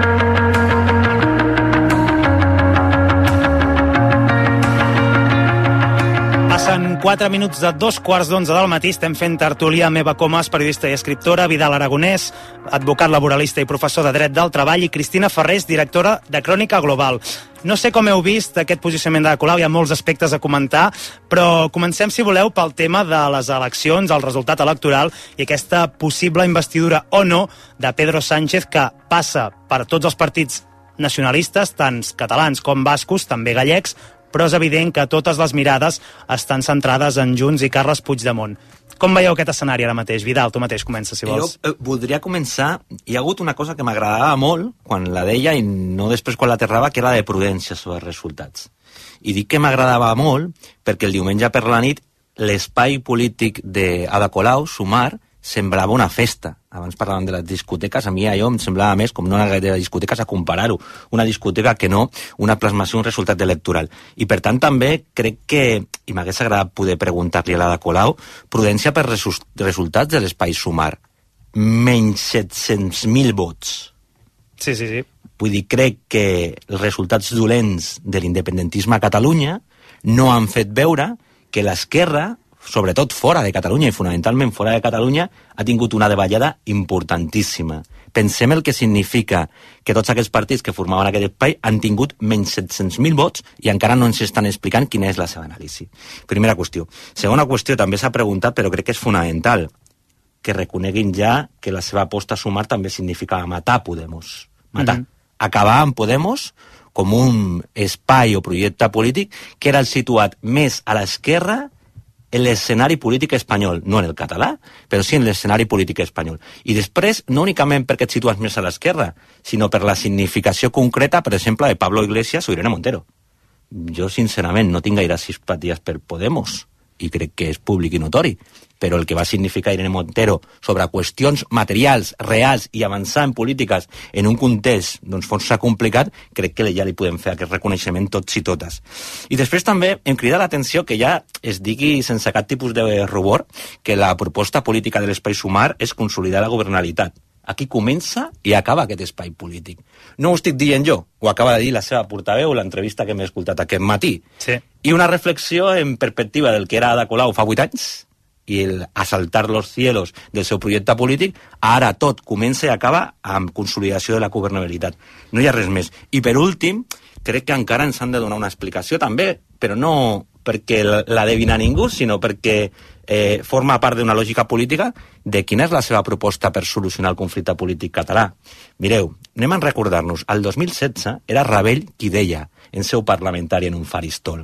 Passen 4 minuts de 2:15 del matí. Estem fent tertúlia amb Eva Comas, periodista i escriptora, Vidal Aragonès, advocat laboralista i professor de Dret del Treball, i Cristina Ferrés, directora de Crònica Global. No sé com heu vist aquest posicionament de Colau, hi ha molts aspectes a comentar, però comencem, si voleu, pel tema de les eleccions, el resultat electoral i aquesta possible investidura o no de Pedro Sánchez, que passa per tots els partits nacionalistes, tant catalans com bascos, també gallecs, però és evident que totes les mirades estan centrades en Junts i Carles Puigdemont. Com veieu aquest escenari ara mateix? Vidal, tu mateix comença, si vols. Jo voldria començar... Hi ha hagut una cosa que m'agradava molt quan la deia i no després quan l'aterrava, que era la de prudència sobre els resultats. I dic que m'agradava molt perquè el diumenge per la nit l'espai polític d'Ada Colau, Sumar, semblava una festa. Abans parlàvem de les discoteques, a mi allò em semblava més com no una de discoteques a comparar-ho, una discoteca que no una plasmació, un resultat electoral. I per tant també crec que, i m'hagués agradat poder preguntar-li a l'Ada Colau, prudència per resultats de l'espai Sumar. Menys 700.000 vots. Sí. Vull dir, crec que els resultats dolents de l'independentisme a Catalunya no han fet veure que l'esquerra, sobretot fora de Catalunya i fonamentalment fora de Catalunya, ha tingut una davallada importantíssima. Pensem el que significa que tots aquests partits que formaven aquest espai han tingut menys 700.000 vots i encara no ens estan explicant quina és la seva anàlisi. Primera qüestió. Segona qüestió, també s'ha preguntat, però crec que és fonamental, que reconeguin ja que la seva aposta a Sumar també significava matar Podemos. Matar. Acabar amb Podemos com un espai o projecte polític que era el situat més a l'esquerra en l'escenari polític espanyol, no en el català, però sí en l'escenari polític espanyol. I després, no únicament perquè et situes més a l'esquerra, sinó per la significació concreta, per exemple, de Pablo Iglesias o Irene Montero. Jo, sincerament, no tinc gaire simpaties per Podemos, i crec que és públic i notori, però el que va significar Irene Montero sobre qüestions materials, reals i avançar en polítiques en un context doncs, força complicat, crec que ja li podem fer aquest reconeixement tots i totes. I després també em crida l'atenció que ja es digui sense cap tipus de rubor que la proposta política de l'espai Sumar és consolidar la governabilitat. Aquí comença i acaba aquest espai polític. No ho estic dient jo, ho acaba de dir la seva portaveu a l'entrevista que m'he escoltat aquest matí. Sí. I una reflexió en perspectiva del que era Ada Colau fa 8 anys i el assaltar los cielos del seu projecte polític, ara tot comença i acaba amb consolidació de la governabilitat. No hi ha res més. I per últim, crec que encara ens han de donar una explicació també, però no perquè la devina ningú, sinó perquè forma part d'una lògica política de quina és la seva proposta per solucionar el conflicte polític català. Mireu, anem a recordar-nos, el 2016 era Rabell qui deia en seu parlamentari en un faristol: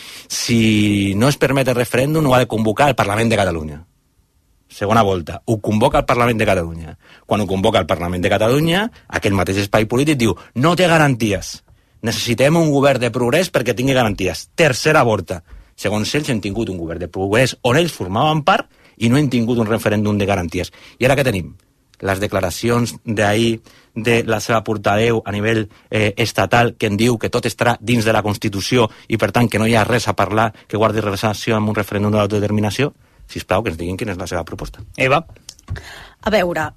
si no es permet el referèndum ho ha de convocar el Parlament de Catalunya. Segona volta, ho convoca el Parlament de Catalunya. Quan ho convoca el Parlament de Catalunya, aquell mateix espai polític diu no té garanties, necessitem un govern de progrés perquè tingui garanties. Tercera volta, segons ells hem tingut un govern de progrés on ells formaven part i no hem tingut un referèndum de garanties. I ara què tenim? Les declaracions d'ahir de la seva portaveu a nivell estatal que en diu que tot estarà dins de la Constitució i per tant que no hi ha res a parlar que guardi relació amb un referèndum de l'autodeterminació. Sisplau, que ens diguin quina és la seva proposta. Eva? A veure,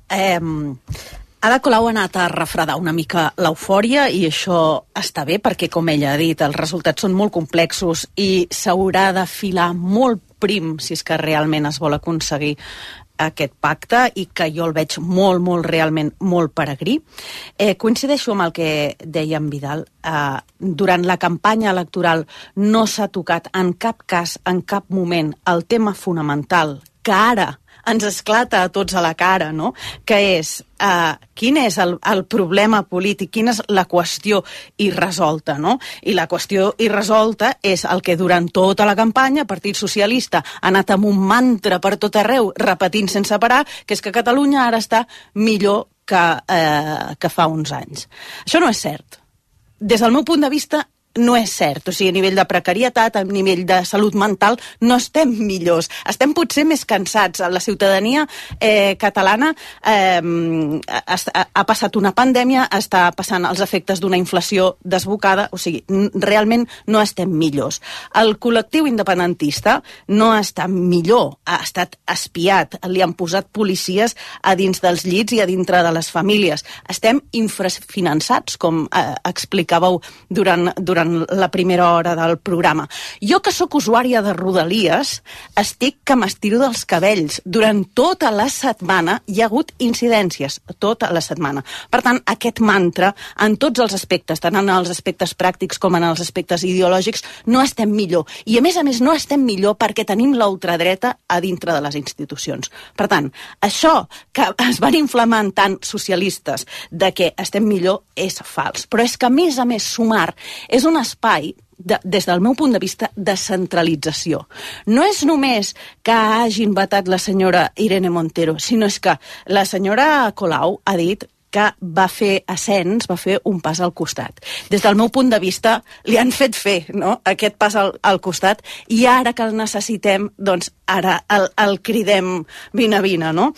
Ada Colau ha anat a refredar una mica l'eufòria i això està bé perquè, com ella ha dit, els resultats són molt complexos i s'haurà de filar molt prim si és que realment es vol aconseguir aquest pacte i que jo el veig molt, realment molt peregrí. Coincideixo amb el que deia en Vidal. Durant la campanya electoral no s'ha tocat en cap cas, en cap moment, el tema fonamental que ara ens esclata a tots a la cara, no? Que és quin és el problema polític, quina és la qüestió irresolta, no? I la qüestió irresolta és el que durant tota la campanya el Partit Socialista ha anat amb un mantra per tot arreu, repetint sense parar, que és que Catalunya ara està millor que fa uns anys. Això no és cert. Des del meu punt de vista, no és cert. O sigui, a nivell de precarietat, a nivell de salut mental, no estem millors. Estem potser més cansats. La ciutadania catalana ha passat una pandèmia, està passant els efectes d'una inflació desbocada, o sigui, realment no estem millors. El col·lectiu independentista no està millor, ha estat espiat, li han posat policies a dins dels llits i a dintre de les famílies. Estem infrafinançats, com explicàveu durant la primera hora del programa. Jo, que sóc usuària de Rodalies, estic que m'estiro dels cabells. Durant tota la setmana hi ha hagut incidències, tota la setmana. Per tant, aquest mantra, en tots els aspectes, tant en els aspectes pràctics com en els aspectes ideològics, no estem millor. I a més, no estem millor perquè tenim la ultradreta a dintre de les institucions. Per tant, això que es van inflamant tant socialistes de que estem millor és fals. Però és que, a més, Sumar és un espai des del meu punt de vista, de centralització. No és només que hagin vetat la senyora Irene Montero, sinó és que la senyora Colau ha dit que va fer ascens, va fer un pas al costat. Des del meu punt de vista, li han fet fer, no?, aquest pas al costat, i ara que el necessitem, doncs ara el cridem vine, no?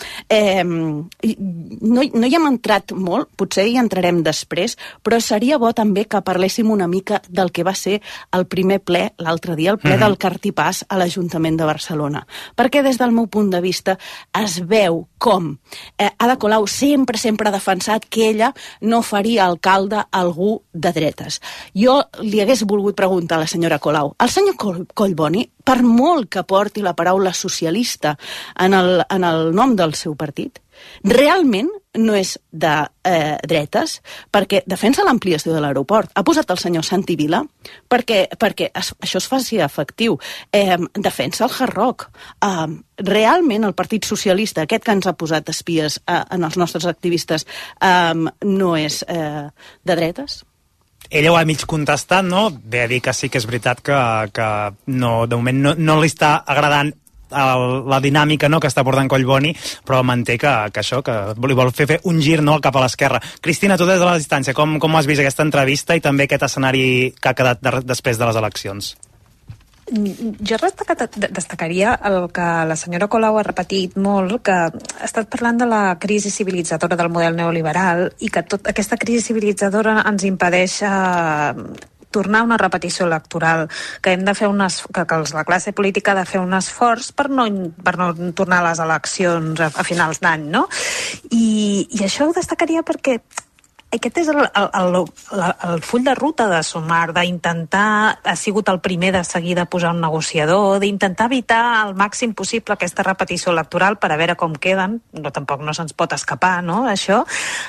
No hi hem entrat molt, potser hi entrarem després, però seria bo també que parléssim una mica del que va ser el primer ple l'altre dia, el ple del Cartipàs a l'Ajuntament de Barcelona. Perquè des del meu punt de vista es veu com Ada Colau sempre ha defensat que ella no faria alcalde algú de dretes. Jo li hagués volgut preguntar a la senyora Colau. El senyor Collboni, per molt que porti la paraula socialista en el nom del seu partit, realment no és de dretes, perquè defensa l'ampliació de l'aeroport. Ha posat el senyor Santi Vila perquè això es faci efectiu. Defensa el Hard Rock. Realment el Partit Socialista, aquest que ens ha posat espies en els nostres activistes, no és de dretes? Ella ho ha mig contestat, no? Ve a dir que sí que és veritat que no, de moment no li està agradant la dinàmica, no?, que està portant Collboni, però manté que això, que li vol fer un gir, no?, cap a l'esquerra. Cristina, tu des de la distància, com has vist aquesta entrevista i també aquest escenari que ha quedat després de les eleccions? Jo destacaria el que la senyora Colau ha repetit molt, que ha estat parlant de la crisi civilitzadora del model neoliberal i que tota aquesta crisi civilitzadora ens impedeix tornar a una repetició electoral, que hem de fer la classe política ha de fer un esforç per no tornar a les eleccions a finals d'any, no? I això ho destacaria perquè aquest és el full de ruta de Sumar, d'intentar, ha sigut el primer de seguida posar un negociador, d'intentar evitar al màxim possible aquesta repetició electoral per a veure com queden, tampoc no se'ns pot escapar, no?, això,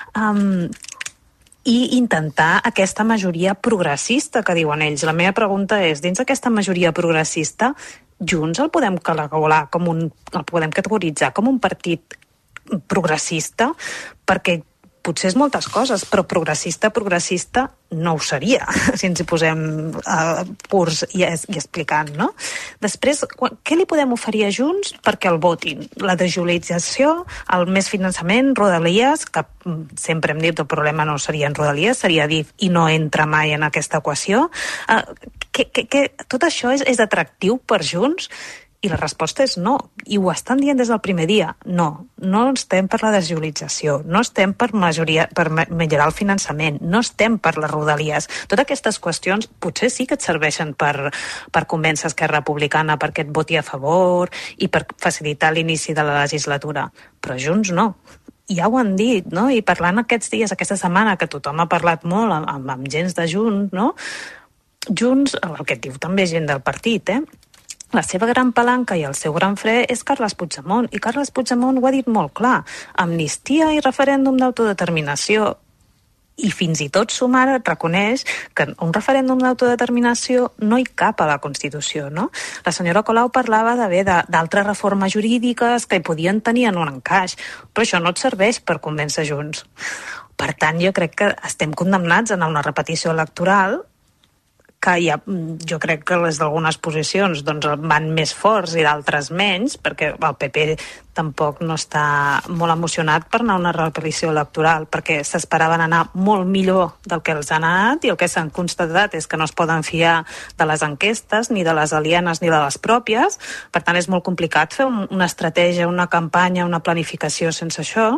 i intentar aquesta majoria progressista que diuen ells. La meva pregunta és, dins d'aquesta majoria progressista, Junts el podem categoritzar com un partit progressista, perquè potser és moltes coses, però progressista no ho seria, si ens hi posem purs i explicant, no? Després, què li podem oferir a Junts perquè el votin? La desjudicialització, el més finançament, Rodalies, que sempre hem dit que el problema no seria en Rodalies, seria DIF i no entra mai en aquesta equació. Tot això és atractiu per Junts? I la resposta és no, i ho estan dient des del primer dia. No estem per la desjudicialització, no estem per millorar el finançament, no estem per les Rodalies. Totes aquestes qüestions potser sí que et serveixen per convèncer Esquerra Republicana perquè et voti a favor i per facilitar l'inici de la legislatura, però Junts no. I ja ho han dit, no? I parlant aquests dies, aquesta setmana, que tothom ha parlat molt amb gens de Junts, no? Junts, el que diu també gent del partit, la seva gran palanca i el seu gran fre és Carles Puigdemont, i Carles Puigdemont ho ha dit molt clar. Amnistia i referèndum d'autodeterminació. I fins i tot Sumar reconeix que un referèndum d'autodeterminació no hi cap a la Constitució, no? La senyora Colau parlava d'altres reformes jurídiques que hi podien tenir en un encaix, però això no et serveix per convèncer Junts. Per tant, jo crec que estem condemnats a anar a una repetició electoral que jo crec que les d'algunes posicions doncs, van més forts i d'altres menys, perquè el PP tampoc no està molt emocionat per anar a una repetició electoral, perquè s'esperaven anar molt millor del que els han anat, i el que s'han constatat és que no es poden fiar de les enquestes, ni de les alienes ni de les pròpies. Per tant, és molt complicat fer una estratègia, una campanya, una planificació sense això.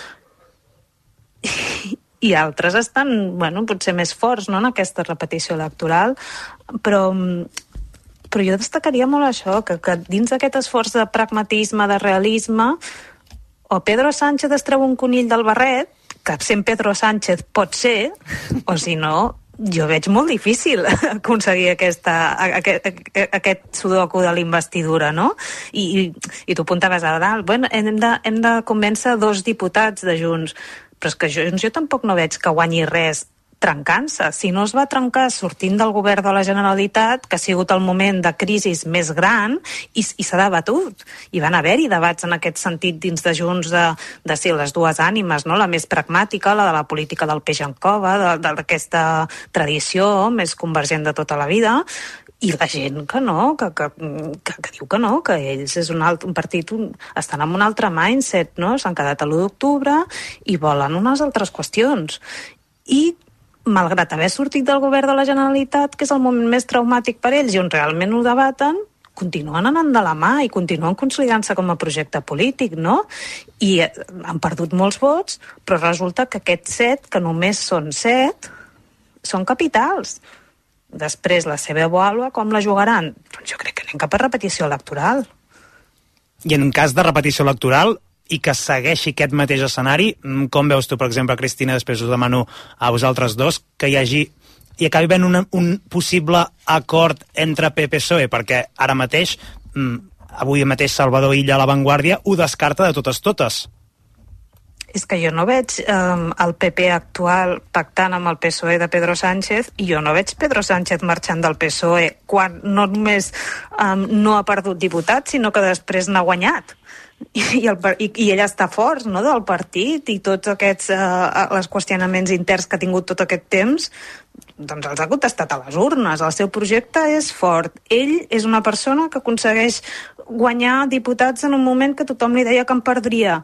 I altres estan, potser més forts, no?, en aquesta repetició electoral, però jo destacaria molt això, que dins d'aquest esforç de pragmatisme, de realisme, o Pedro Sánchez es treu un conill del barret, que sent Pedro Sánchez pot ser, o si no, jo veig molt difícil aconseguir aquest sudoku de l'investidura, no? I tu apuntaves a dalt, hem de convèncer 2 diputats de Junts, però és que jo tampoc no veig que guanyi res trencant-se. Si no es va trencar sortint del govern de la Generalitat, que ha sigut el moment de crisi més gran, i s'ha debatut. I van haver-hi debats en aquest sentit dins de Junts de ser les dues ànimes, no? La més pragmàtica, la de la política del peix en cova, d'aquesta tradició més convergent de tota la vida, i la gent que no, que diu que no, que ells és un partit, estan en un altre mindset, no? S'han quedat a l'1 d'octubre i volen unes altres qüestions. I malgrat haver sortit del govern de la Generalitat, que és el moment més traumàtic per ells i on realment ho debaten, continuen anant de la mà i continuen consolidant-se com a projecte polític, no? I han perdut molts vots, però resulta que aquests 7, que només són 7, són capitals. Després, la seva vàlua, com la jugaran? Doncs jo crec que anem cap a repetició electoral. I en cas de repetició electoral, i que segueixi aquest mateix escenari, com veus tu, per exemple, Cristina, després us demano a vosaltres dos, que hi acabi havent un possible acord entre PP-PSOE, perquè ara mateix, avui mateix Salvador Illa a La Vanguardia ho descarta de totes. És que jo no veig el PP actual pactant amb el PSOE de Pedro Sánchez, i jo no veig Pedro Sánchez marxant del PSOE quan no només no ha perdut diputats, sinó que després n'ha guanyat. I ell està fort, no?, del partit, i tots aquests els qüestionaments interns que ha tingut tot aquest temps, doncs els ha contestat a les urnes. El seu projecte és fort. Ell és una persona que aconsegueix guanyar diputats en un moment que tothom li deia que en perdria.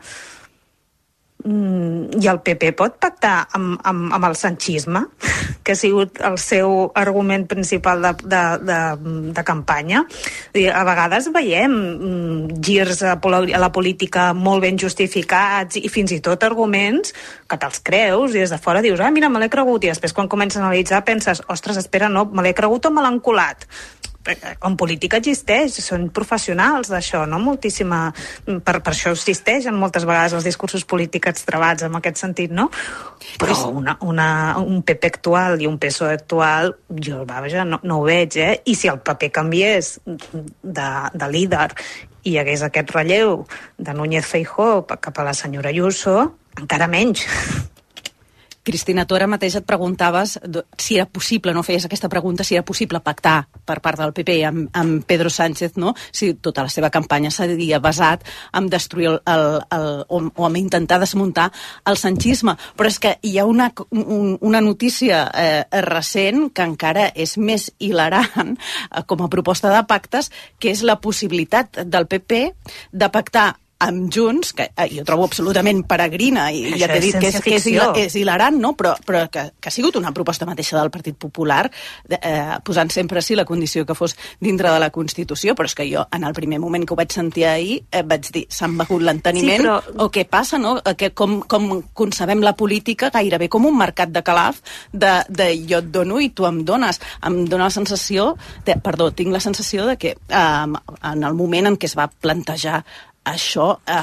I el PP pot pactar amb el sanchisme, que ha sigut el seu argument principal de campanya. A vegades veiem girs a la política molt ben justificats i fins i tot arguments que te'ls creus i des de fora dius, mira, me l'he cregut, i després quan comences a analitzar penses, ostres, espera, no, me l'he cregut o me l'he encolat. En política existeix, són professionals d'això, no? Moltíssima... Per això existeixen moltes vegades els discursos polítics trebats en aquest sentit, no? Però un PP actual i un PSOE actual, jo no ho veig, I si el PP canviés de líder i hi hagués aquest relleu de Núñez Feijóo cap a la senyora Ayuso, encara menys. Cristina, tu ara mateix et preguntaves si era possible, no feies aquesta pregunta, si era possible pactar per part del PP amb Pedro Sánchez, no? Si tota la seva campanya s'havia basat en destruir o en intentar desmuntar el sanchisme. Però és que hi ha una notícia recent que encara és més hilarant com a proposta de pactes, que és la possibilitat del PP de pactar amb Junts, que jo trobo absolutament peregrina, i ja t'he dit que és hilarant, no? Però que ha sigut una proposta mateixa del Partit Popular, posant sempre la condició que fos dintre de la Constitució, però és que jo, en el primer moment que ho vaig sentir ahir, vaig dir, s'han begut l'enteniment, o què passa, no? Com concebem la política gairebé com un mercat de calaf, de jo et dono i tu em dones. Em dóna la sensació, tinc la sensació de que en el moment en què es va plantejar això,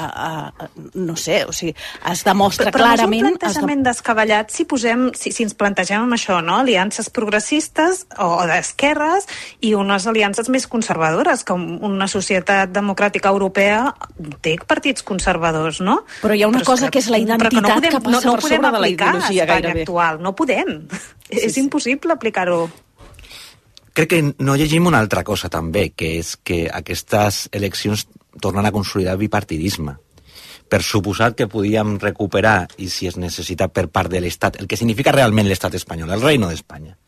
no sé, o sigui, es demostra clarament... Però no és un plantejament descabellat si ens plantegem amb això, no? Aliances progressistes o d'esquerres i unes aliances més conservadores, que una societat democràtica europea té partits conservadors, no? Però hi ha una cosa que és la identitat que passa per sobre de la ideologia gairebé. No podem. És impossible aplicar-ho. Crec que no llegim una altra cosa també, que és que aquestes eleccions tornen a consolidar el bipartidisme. Per suposat que podíem recuperar, i si es necessita per part de l'Estat, el que significa realment l'Estat espanyol, el Reino d'Espanya.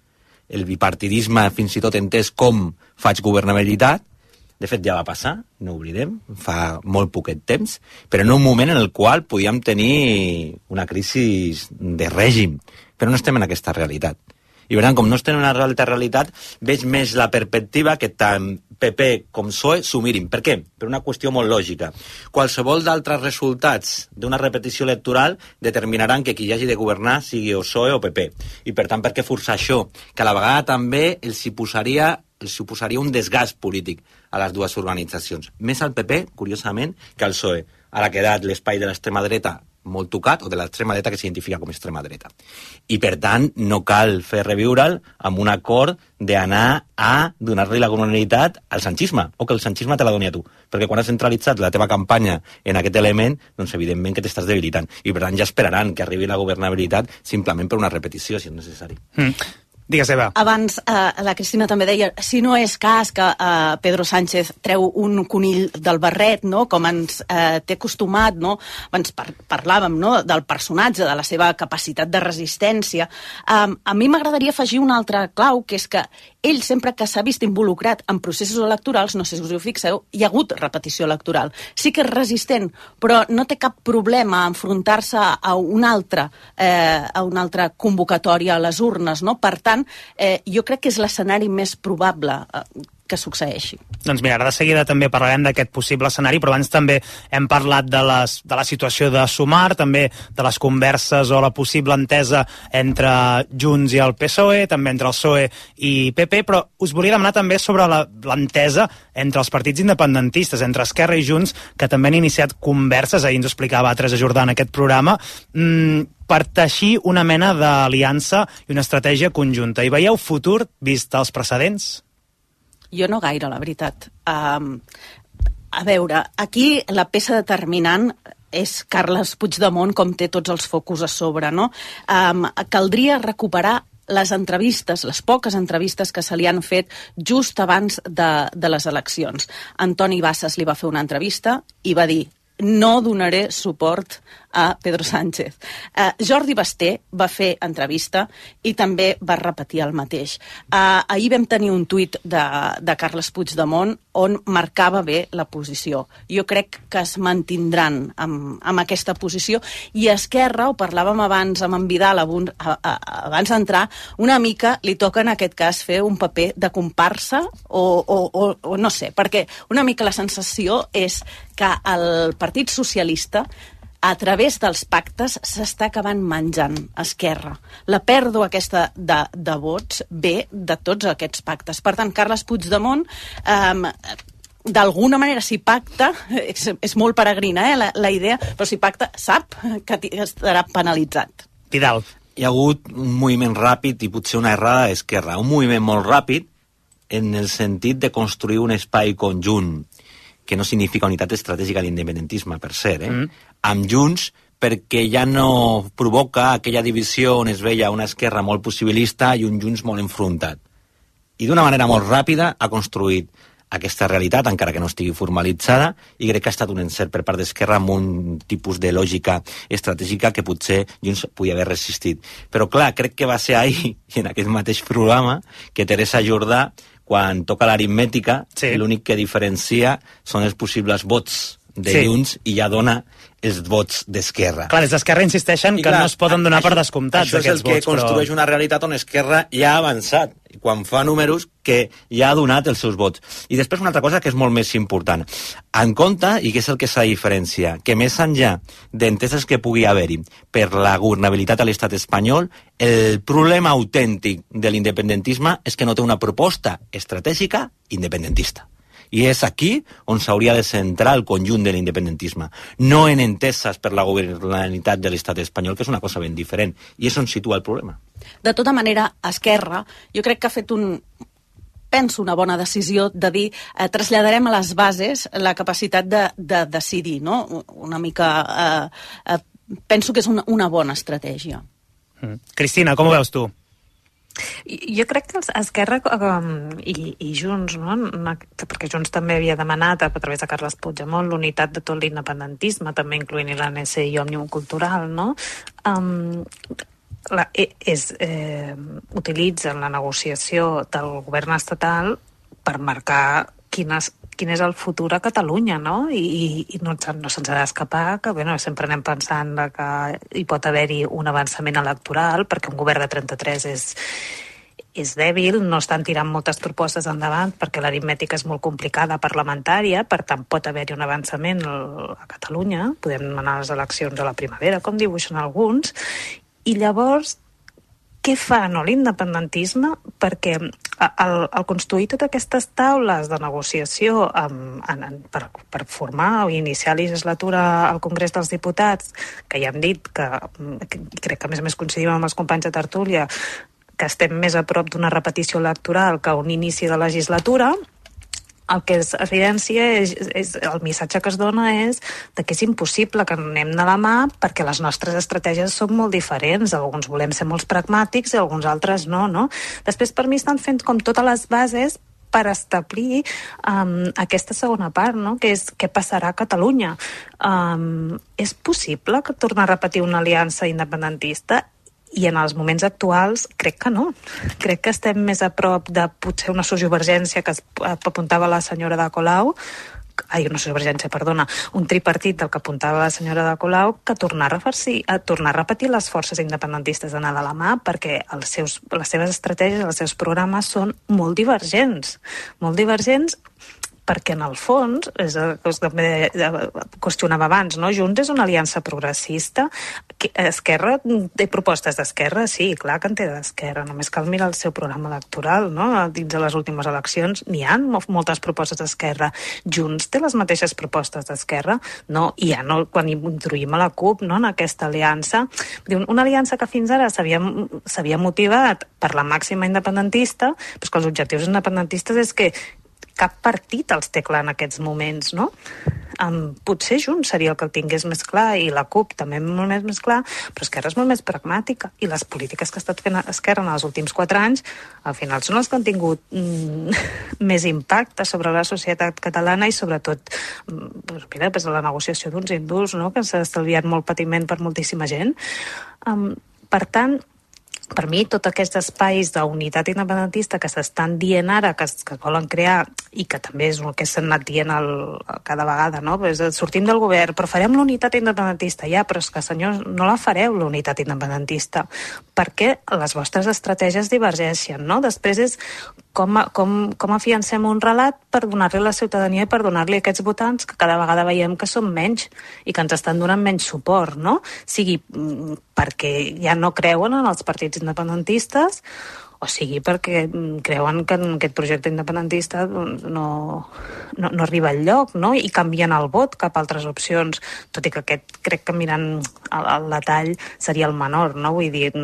el bipartidisme fins i tot entès com faig governabilitat. De fet, ja va passar, no oblidem, fa molt poquet temps, però en un moment en el qual podíem tenir una crisi de règim, però no estem en aquesta realitat. I per tant, com no estem en una altra realitat, veig més la perspectiva que tant PP com PSOE s'ho mirin. Per què? Per una qüestió molt lògica. Qualsevol d'altres resultats d'una repetició electoral determinaran que qui hagi de governar sigui o PSOE o PP. I per tant, per què forçar això? Que a la vegada també els suposaria un desgast polític a les dues organitzacions. Més al PP, curiosament, que al PSOE. Ara ha quedat l'espai de l'extrema dreta molt tocat, o de l'extrema dreta que s'identifica com extrema dreta. I per tant, no cal fer reviure'l amb un acord d'anar a donar-li la governabilitat al sanchisme, o que el sanchisme te la doni a tu. Perquè quan has centralitzat la teva campanya en aquest element, doncs evidentment que t'estàs debilitant. I per tant ja esperaran que arribi la governabilitat simplement per una repetició, si és necessari. Digues, Eva. Abans la Cristina també deia, si no és cas que Pedro Sánchez treu un conill del barret, no? Com ens té acostumat, no? Abans parlàvem, no? Del personatge, de la seva capacitat de resistència. A mi m'agradaria afegir una altra clau, que és que ell sempre que s'ha vist involucrat en processos electorals, no sé si us ho fixeu, hi ha hagut repetició electoral. Sí que és resistent, però no té cap problema a enfrontar-se a una altra convocatòria a les urnes, no? Per tant, jo crec que és l'escenari més probable que succeeixi. Doncs mira, ara de seguida també parlarem d'aquest possible escenari, però abans també hem parlat de la situació de Sumar, també de les converses o la possible entesa entre Junts i el PSOE, també entre el PSOE i PP, però us volia demanar també sobre l'entesa entre els partits independentistes, entre Esquerra i Junts, que també han iniciat converses, ahir ens ho explicava Teresa Jordà en aquest programa, per teixir una mena d'aliança i una estratègia conjunta. Hi veieu futur, vist els precedents? Jo no gaire, la veritat. A veure, aquí la peça determinant és Carles Puigdemont, com té tots els focus a sobre, no? Caldria recuperar les entrevistes, les poques entrevistes que se li han fet just abans de les eleccions. Antoni Bassas li va fer una entrevista i va dir: no donaré suport a Pedro Sánchez. Jordi Basté va fer entrevista i també va repetir el mateix. Ahir vam tenir un tuit de Carles Puigdemont on marcava bé la posició. Jo crec que es mantindran amb aquesta posició, i a Esquerra, ho parlàvem abans amb en Vidal, abans d'entrar, una mica li toca en aquest cas fer un paper de comparsa o no sé, perquè una mica la sensació és que el Partit Socialista a través dels pactes s'està acabant menjant Esquerra. La pèrdua aquesta de vots ve de tots aquests pactes. Per tant, Carles Puigdemont, d'alguna manera, si pacta, és molt peregrina la idea, però si pacta sap que estarà penalitzat. Vidal. Hi ha hagut un moviment ràpid i potser una errada d'Esquerra. Un moviment molt ràpid en el sentit de construir un espai conjunt, que no significa unitat estratègica de l'independentisme, per cert, amb Junts, perquè ja no provoca aquella divisió on es veia una Esquerra molt possibilista i un Junts molt enfrontat. I d'una manera molt ràpida ha construït aquesta realitat, encara que no estigui formalitzada, i crec que ha estat un encert per part d'Esquerra amb un tipus de lògica estratègica que potser Junts podia haver resistit. Però clar, crec que va ser ahir, en aquest mateix programa, que Teresa Jordà, quan toca l'aritmètica, l'únic que diferencia són els possibles vots de Junts i ja dona els vots d'Esquerra. Clar, des d'Esquerra insisteixen que no es poden donar per descomptats aquests vots. Això és el que construeix una realitat on Esquerra ja ha avançat, quan fa números que ja ha donat els seus vots. I després una altra cosa que és molt més important. En compte, i que és el que s'ha de diferenciar, que més enllà d'enteses que pugui haver-hi per la governabilitat a l'estat espanyol, el problema autèntic de l'independentisme és que no té una proposta estratègica independentista. I és aquí on s'hauria de centrar el conjunt de l'independentisme, no en enteses per la governabilitat de l'estat espanyol, que és una cosa ben diferent, i és on situa el problema. De tota manera, Esquerra, jo crec que ha fet una bona decisió de dir traslladarem a les bases la capacitat de decidir, no? Una mica... penso que és una bona estratègia. Cristina, com ho veus tu? Jo crec que Esquerra i Junts, no? Perquè Junts també havia demanat a través de Carles Puigdemont l'unitat de tot l'independentisme, també incloent l'ANC i Òmnium Cultural, no? utilitzen la negociació del govern estatal per marcar quin és el futur a Catalunya, no? I no se'ns ha d'escapar que sempre anem pensant que hi pot haver-hi un avançament electoral, perquè un govern de 33 és dèbil, no estan tirant moltes propostes endavant perquè l'aritmètica és molt complicada parlamentària, per tant pot haver-hi un avançament a Catalunya, podem anar a les eleccions a la primavera, com dibuixen alguns, i llavors què fa l'independentisme? Perquè al construir totes aquestes taules de negociació per formar o iniciar legislatura al Congrés dels Diputats, que ja hem dit que crec que a més coincidim amb els companys de tertúlia, que estem més a prop d'una repetició electoral que un inici de legislatura, el que es evidència és el missatge que es dona és que és impossible que anem de la mà perquè les nostres estratègies són molt diferents. Alguns volem ser molt pragmàtics i alguns altres no? Després, per mi, estan fent com totes les bases per establir aquesta segona part, no? Que és què passarà a Catalunya. És possible que torni a repetir una aliança independentista? I en els moments actuals crec que no. Crec que estem més a prop de potser una sociovergència que apuntava la senyora de Colau, un tripartit del que apuntava la senyora de Colau, que tornar a repetir les forces independentistes d'anar de la mà, perquè les seves estratègies, els seus programes són molt divergents perquè en el fons, és el que també qüestionava abans, no? Junts és una aliança progressista, Esquerra té propostes d'Esquerra, sí, clar que en té d'Esquerra, només cal mirar el seu programa electoral, no? Dins de les últimes eleccions n'hi ha moltes propostes d'Esquerra. Junts té les mateixes propostes d'Esquerra? No, i ja no, quan introduïm a la CUP, no?, en aquesta aliança, una aliança que fins ara s'havia motivat per la màxima independentista, però que els objectius independentistes és que cap partit els té clar en aquests moments, no? Potser Junts seria el que el tingués més clar i la CUP també molt més clar, però Esquerra és molt més pragmàtica i les polítiques que ha estat fent Esquerra en els últims 4 anys al final són les que han tingut més impacte sobre la societat catalana i sobretot la negociació d'uns indults, no? Que s'ha estalviat molt patiment per moltíssima gent. Per tant, per mi, tots aquests espais d'unitat independentista que s'estan dient ara, que es volen crear, i que també és el que s'han anat dient cada vegada, no? Sortim del govern, però farem l'unitat independentista. Ja, però és que, senyors, no la fareu, l'unitat independentista, perquè les vostres estratègies divergeixen, no? Després és com afiancem un relat per donar-li a la ciutadania i per donar-li a aquests votants que cada vegada veiem que són menys i que ens estan donant menys suport, no? Sigui perquè ja no creuen en els partits independentistes o sigui perquè creuen que aquest projecte independentista no arriba enlloc, no? I canvien el vot cap a altres opcions, tot i que aquest crec que mirant el detall seria el menor, no? Vull dir,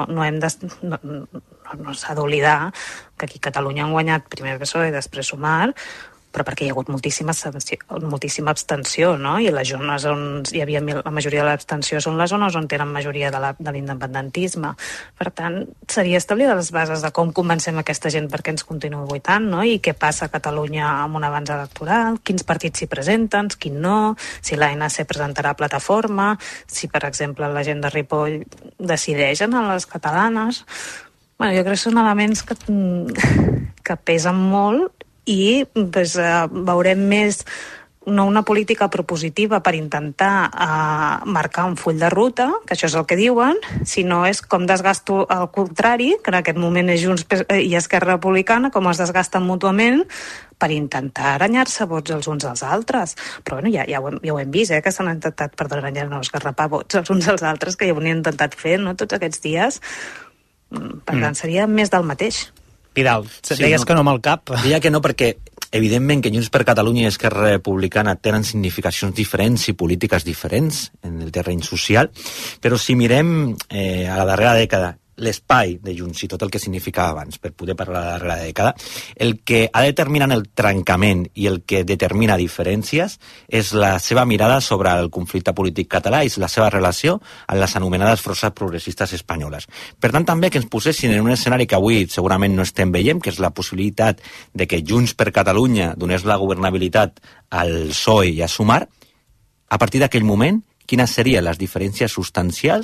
no s'ha d'oblidar que aquí a Catalunya han guanyat primer el PSOE i després Sumar, però perquè hi ha hagut moltíssima abstenció, no? I les zones on hi havia la majoria de l'abstenció són les zones on tenen majoria de l'independentisme. Per tant, seria establir les bases de com convencem aquesta gent perquè ens continuï votant, no? I què passa a Catalunya amb un avanç electoral, quins partits s'hi presenten, quin no, si l'ANC presentarà plataforma, si, per exemple, la gent de Ripoll decideix anar a les catalanes. Jo crec que són elements que pesen molt i veurem més no una política propositiva per intentar marcar un full de ruta, que això és el que diuen, sinó és com desgasto al contrari, que en aquest moment és Junts i Esquerra Republicana, com es desgasten mútuament per intentar aranyar-se vots els uns als altres. Però ja ho hem vist, que s'han intentat, esgarrapar vots els uns als altres, que ja ho han intentat fer, no?, tots aquests dies. Per tant, seria més del mateix. Vidal, deies que no amb el cap. Deia que no perquè, evidentment, que Junts per Catalunya i Esquerra Republicana tenen significacions diferents i polítiques diferents en el terreny social, però si mirem a la darrera dècada l'espai de Junts i tot el que significava abans, per poder parlar de la darrera dècada, el que ha determinat el trencament i el que determina diferències és la seva mirada sobre el conflicte polític català i la seva relació amb les anomenades forces progressistes espanyoles. Per tant, també que ens posessin en un escenari que avui segurament no estem veient, que és la possibilitat de que Junts per Catalunya donés la governabilitat al PSOE i a Sumar, a partir d'aquell moment, quines serien les diferències substancials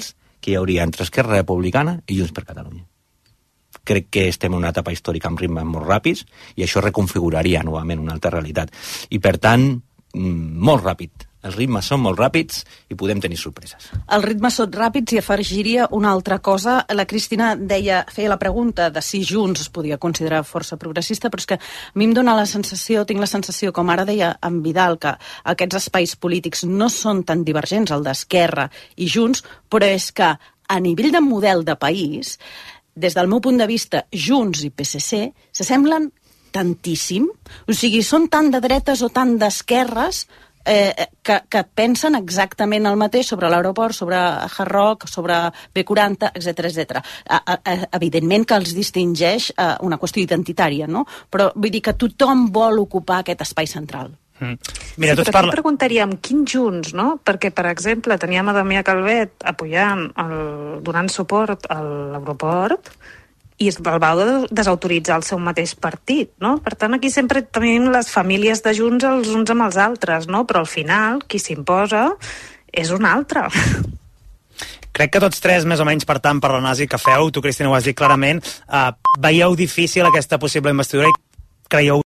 que hi hauria entre Esquerra Republicana i Junts per Catalunya. Crec que estem en una etapa històrica amb ritmes molt ràpids i això reconfiguraria novament una altra realitat. I per tant, molt ràpid. Els ritmes són molt ràpids i podem tenir sorpreses. Els ritmes són ràpids i afegiria una altra cosa. La Cristina feia la pregunta de si Junts es podia considerar força progressista, però és que a mi em dóna la sensació, tinc la sensació, com ara deia en Vidal, que aquests espais polítics no són tan divergents, el d'Esquerra i Junts, però és que a nivell de model de país, des del meu punt de vista, Junts i PSC s'assemblen tantíssim, o sigui, són tan de dretes o tan d'esquerres que pensen exactament el mateix sobre l'aeroport, sobre Hard Rock, sobre B40, etc. Evidentment que els distingeix una qüestió identitària, no? Però vull dir que tothom vol ocupar aquest espai central. Mira, sí, però aquí preguntaríem quins Junts, no? Perquè, per exemple, teníem a Damià Calvet donant suport a l'aeroport i el va desautoritzar el seu mateix partit, no? Per tant, aquí sempre tenim les famílies de Junts els uns amb els altres, no? Però al final, qui s'imposa és un altre. Crec que tots tres, més o menys, per tant, per l'anàlisi que feu, tu, Cristina, ho has dit clarament, veieu difícil aquesta possible investidura i creieu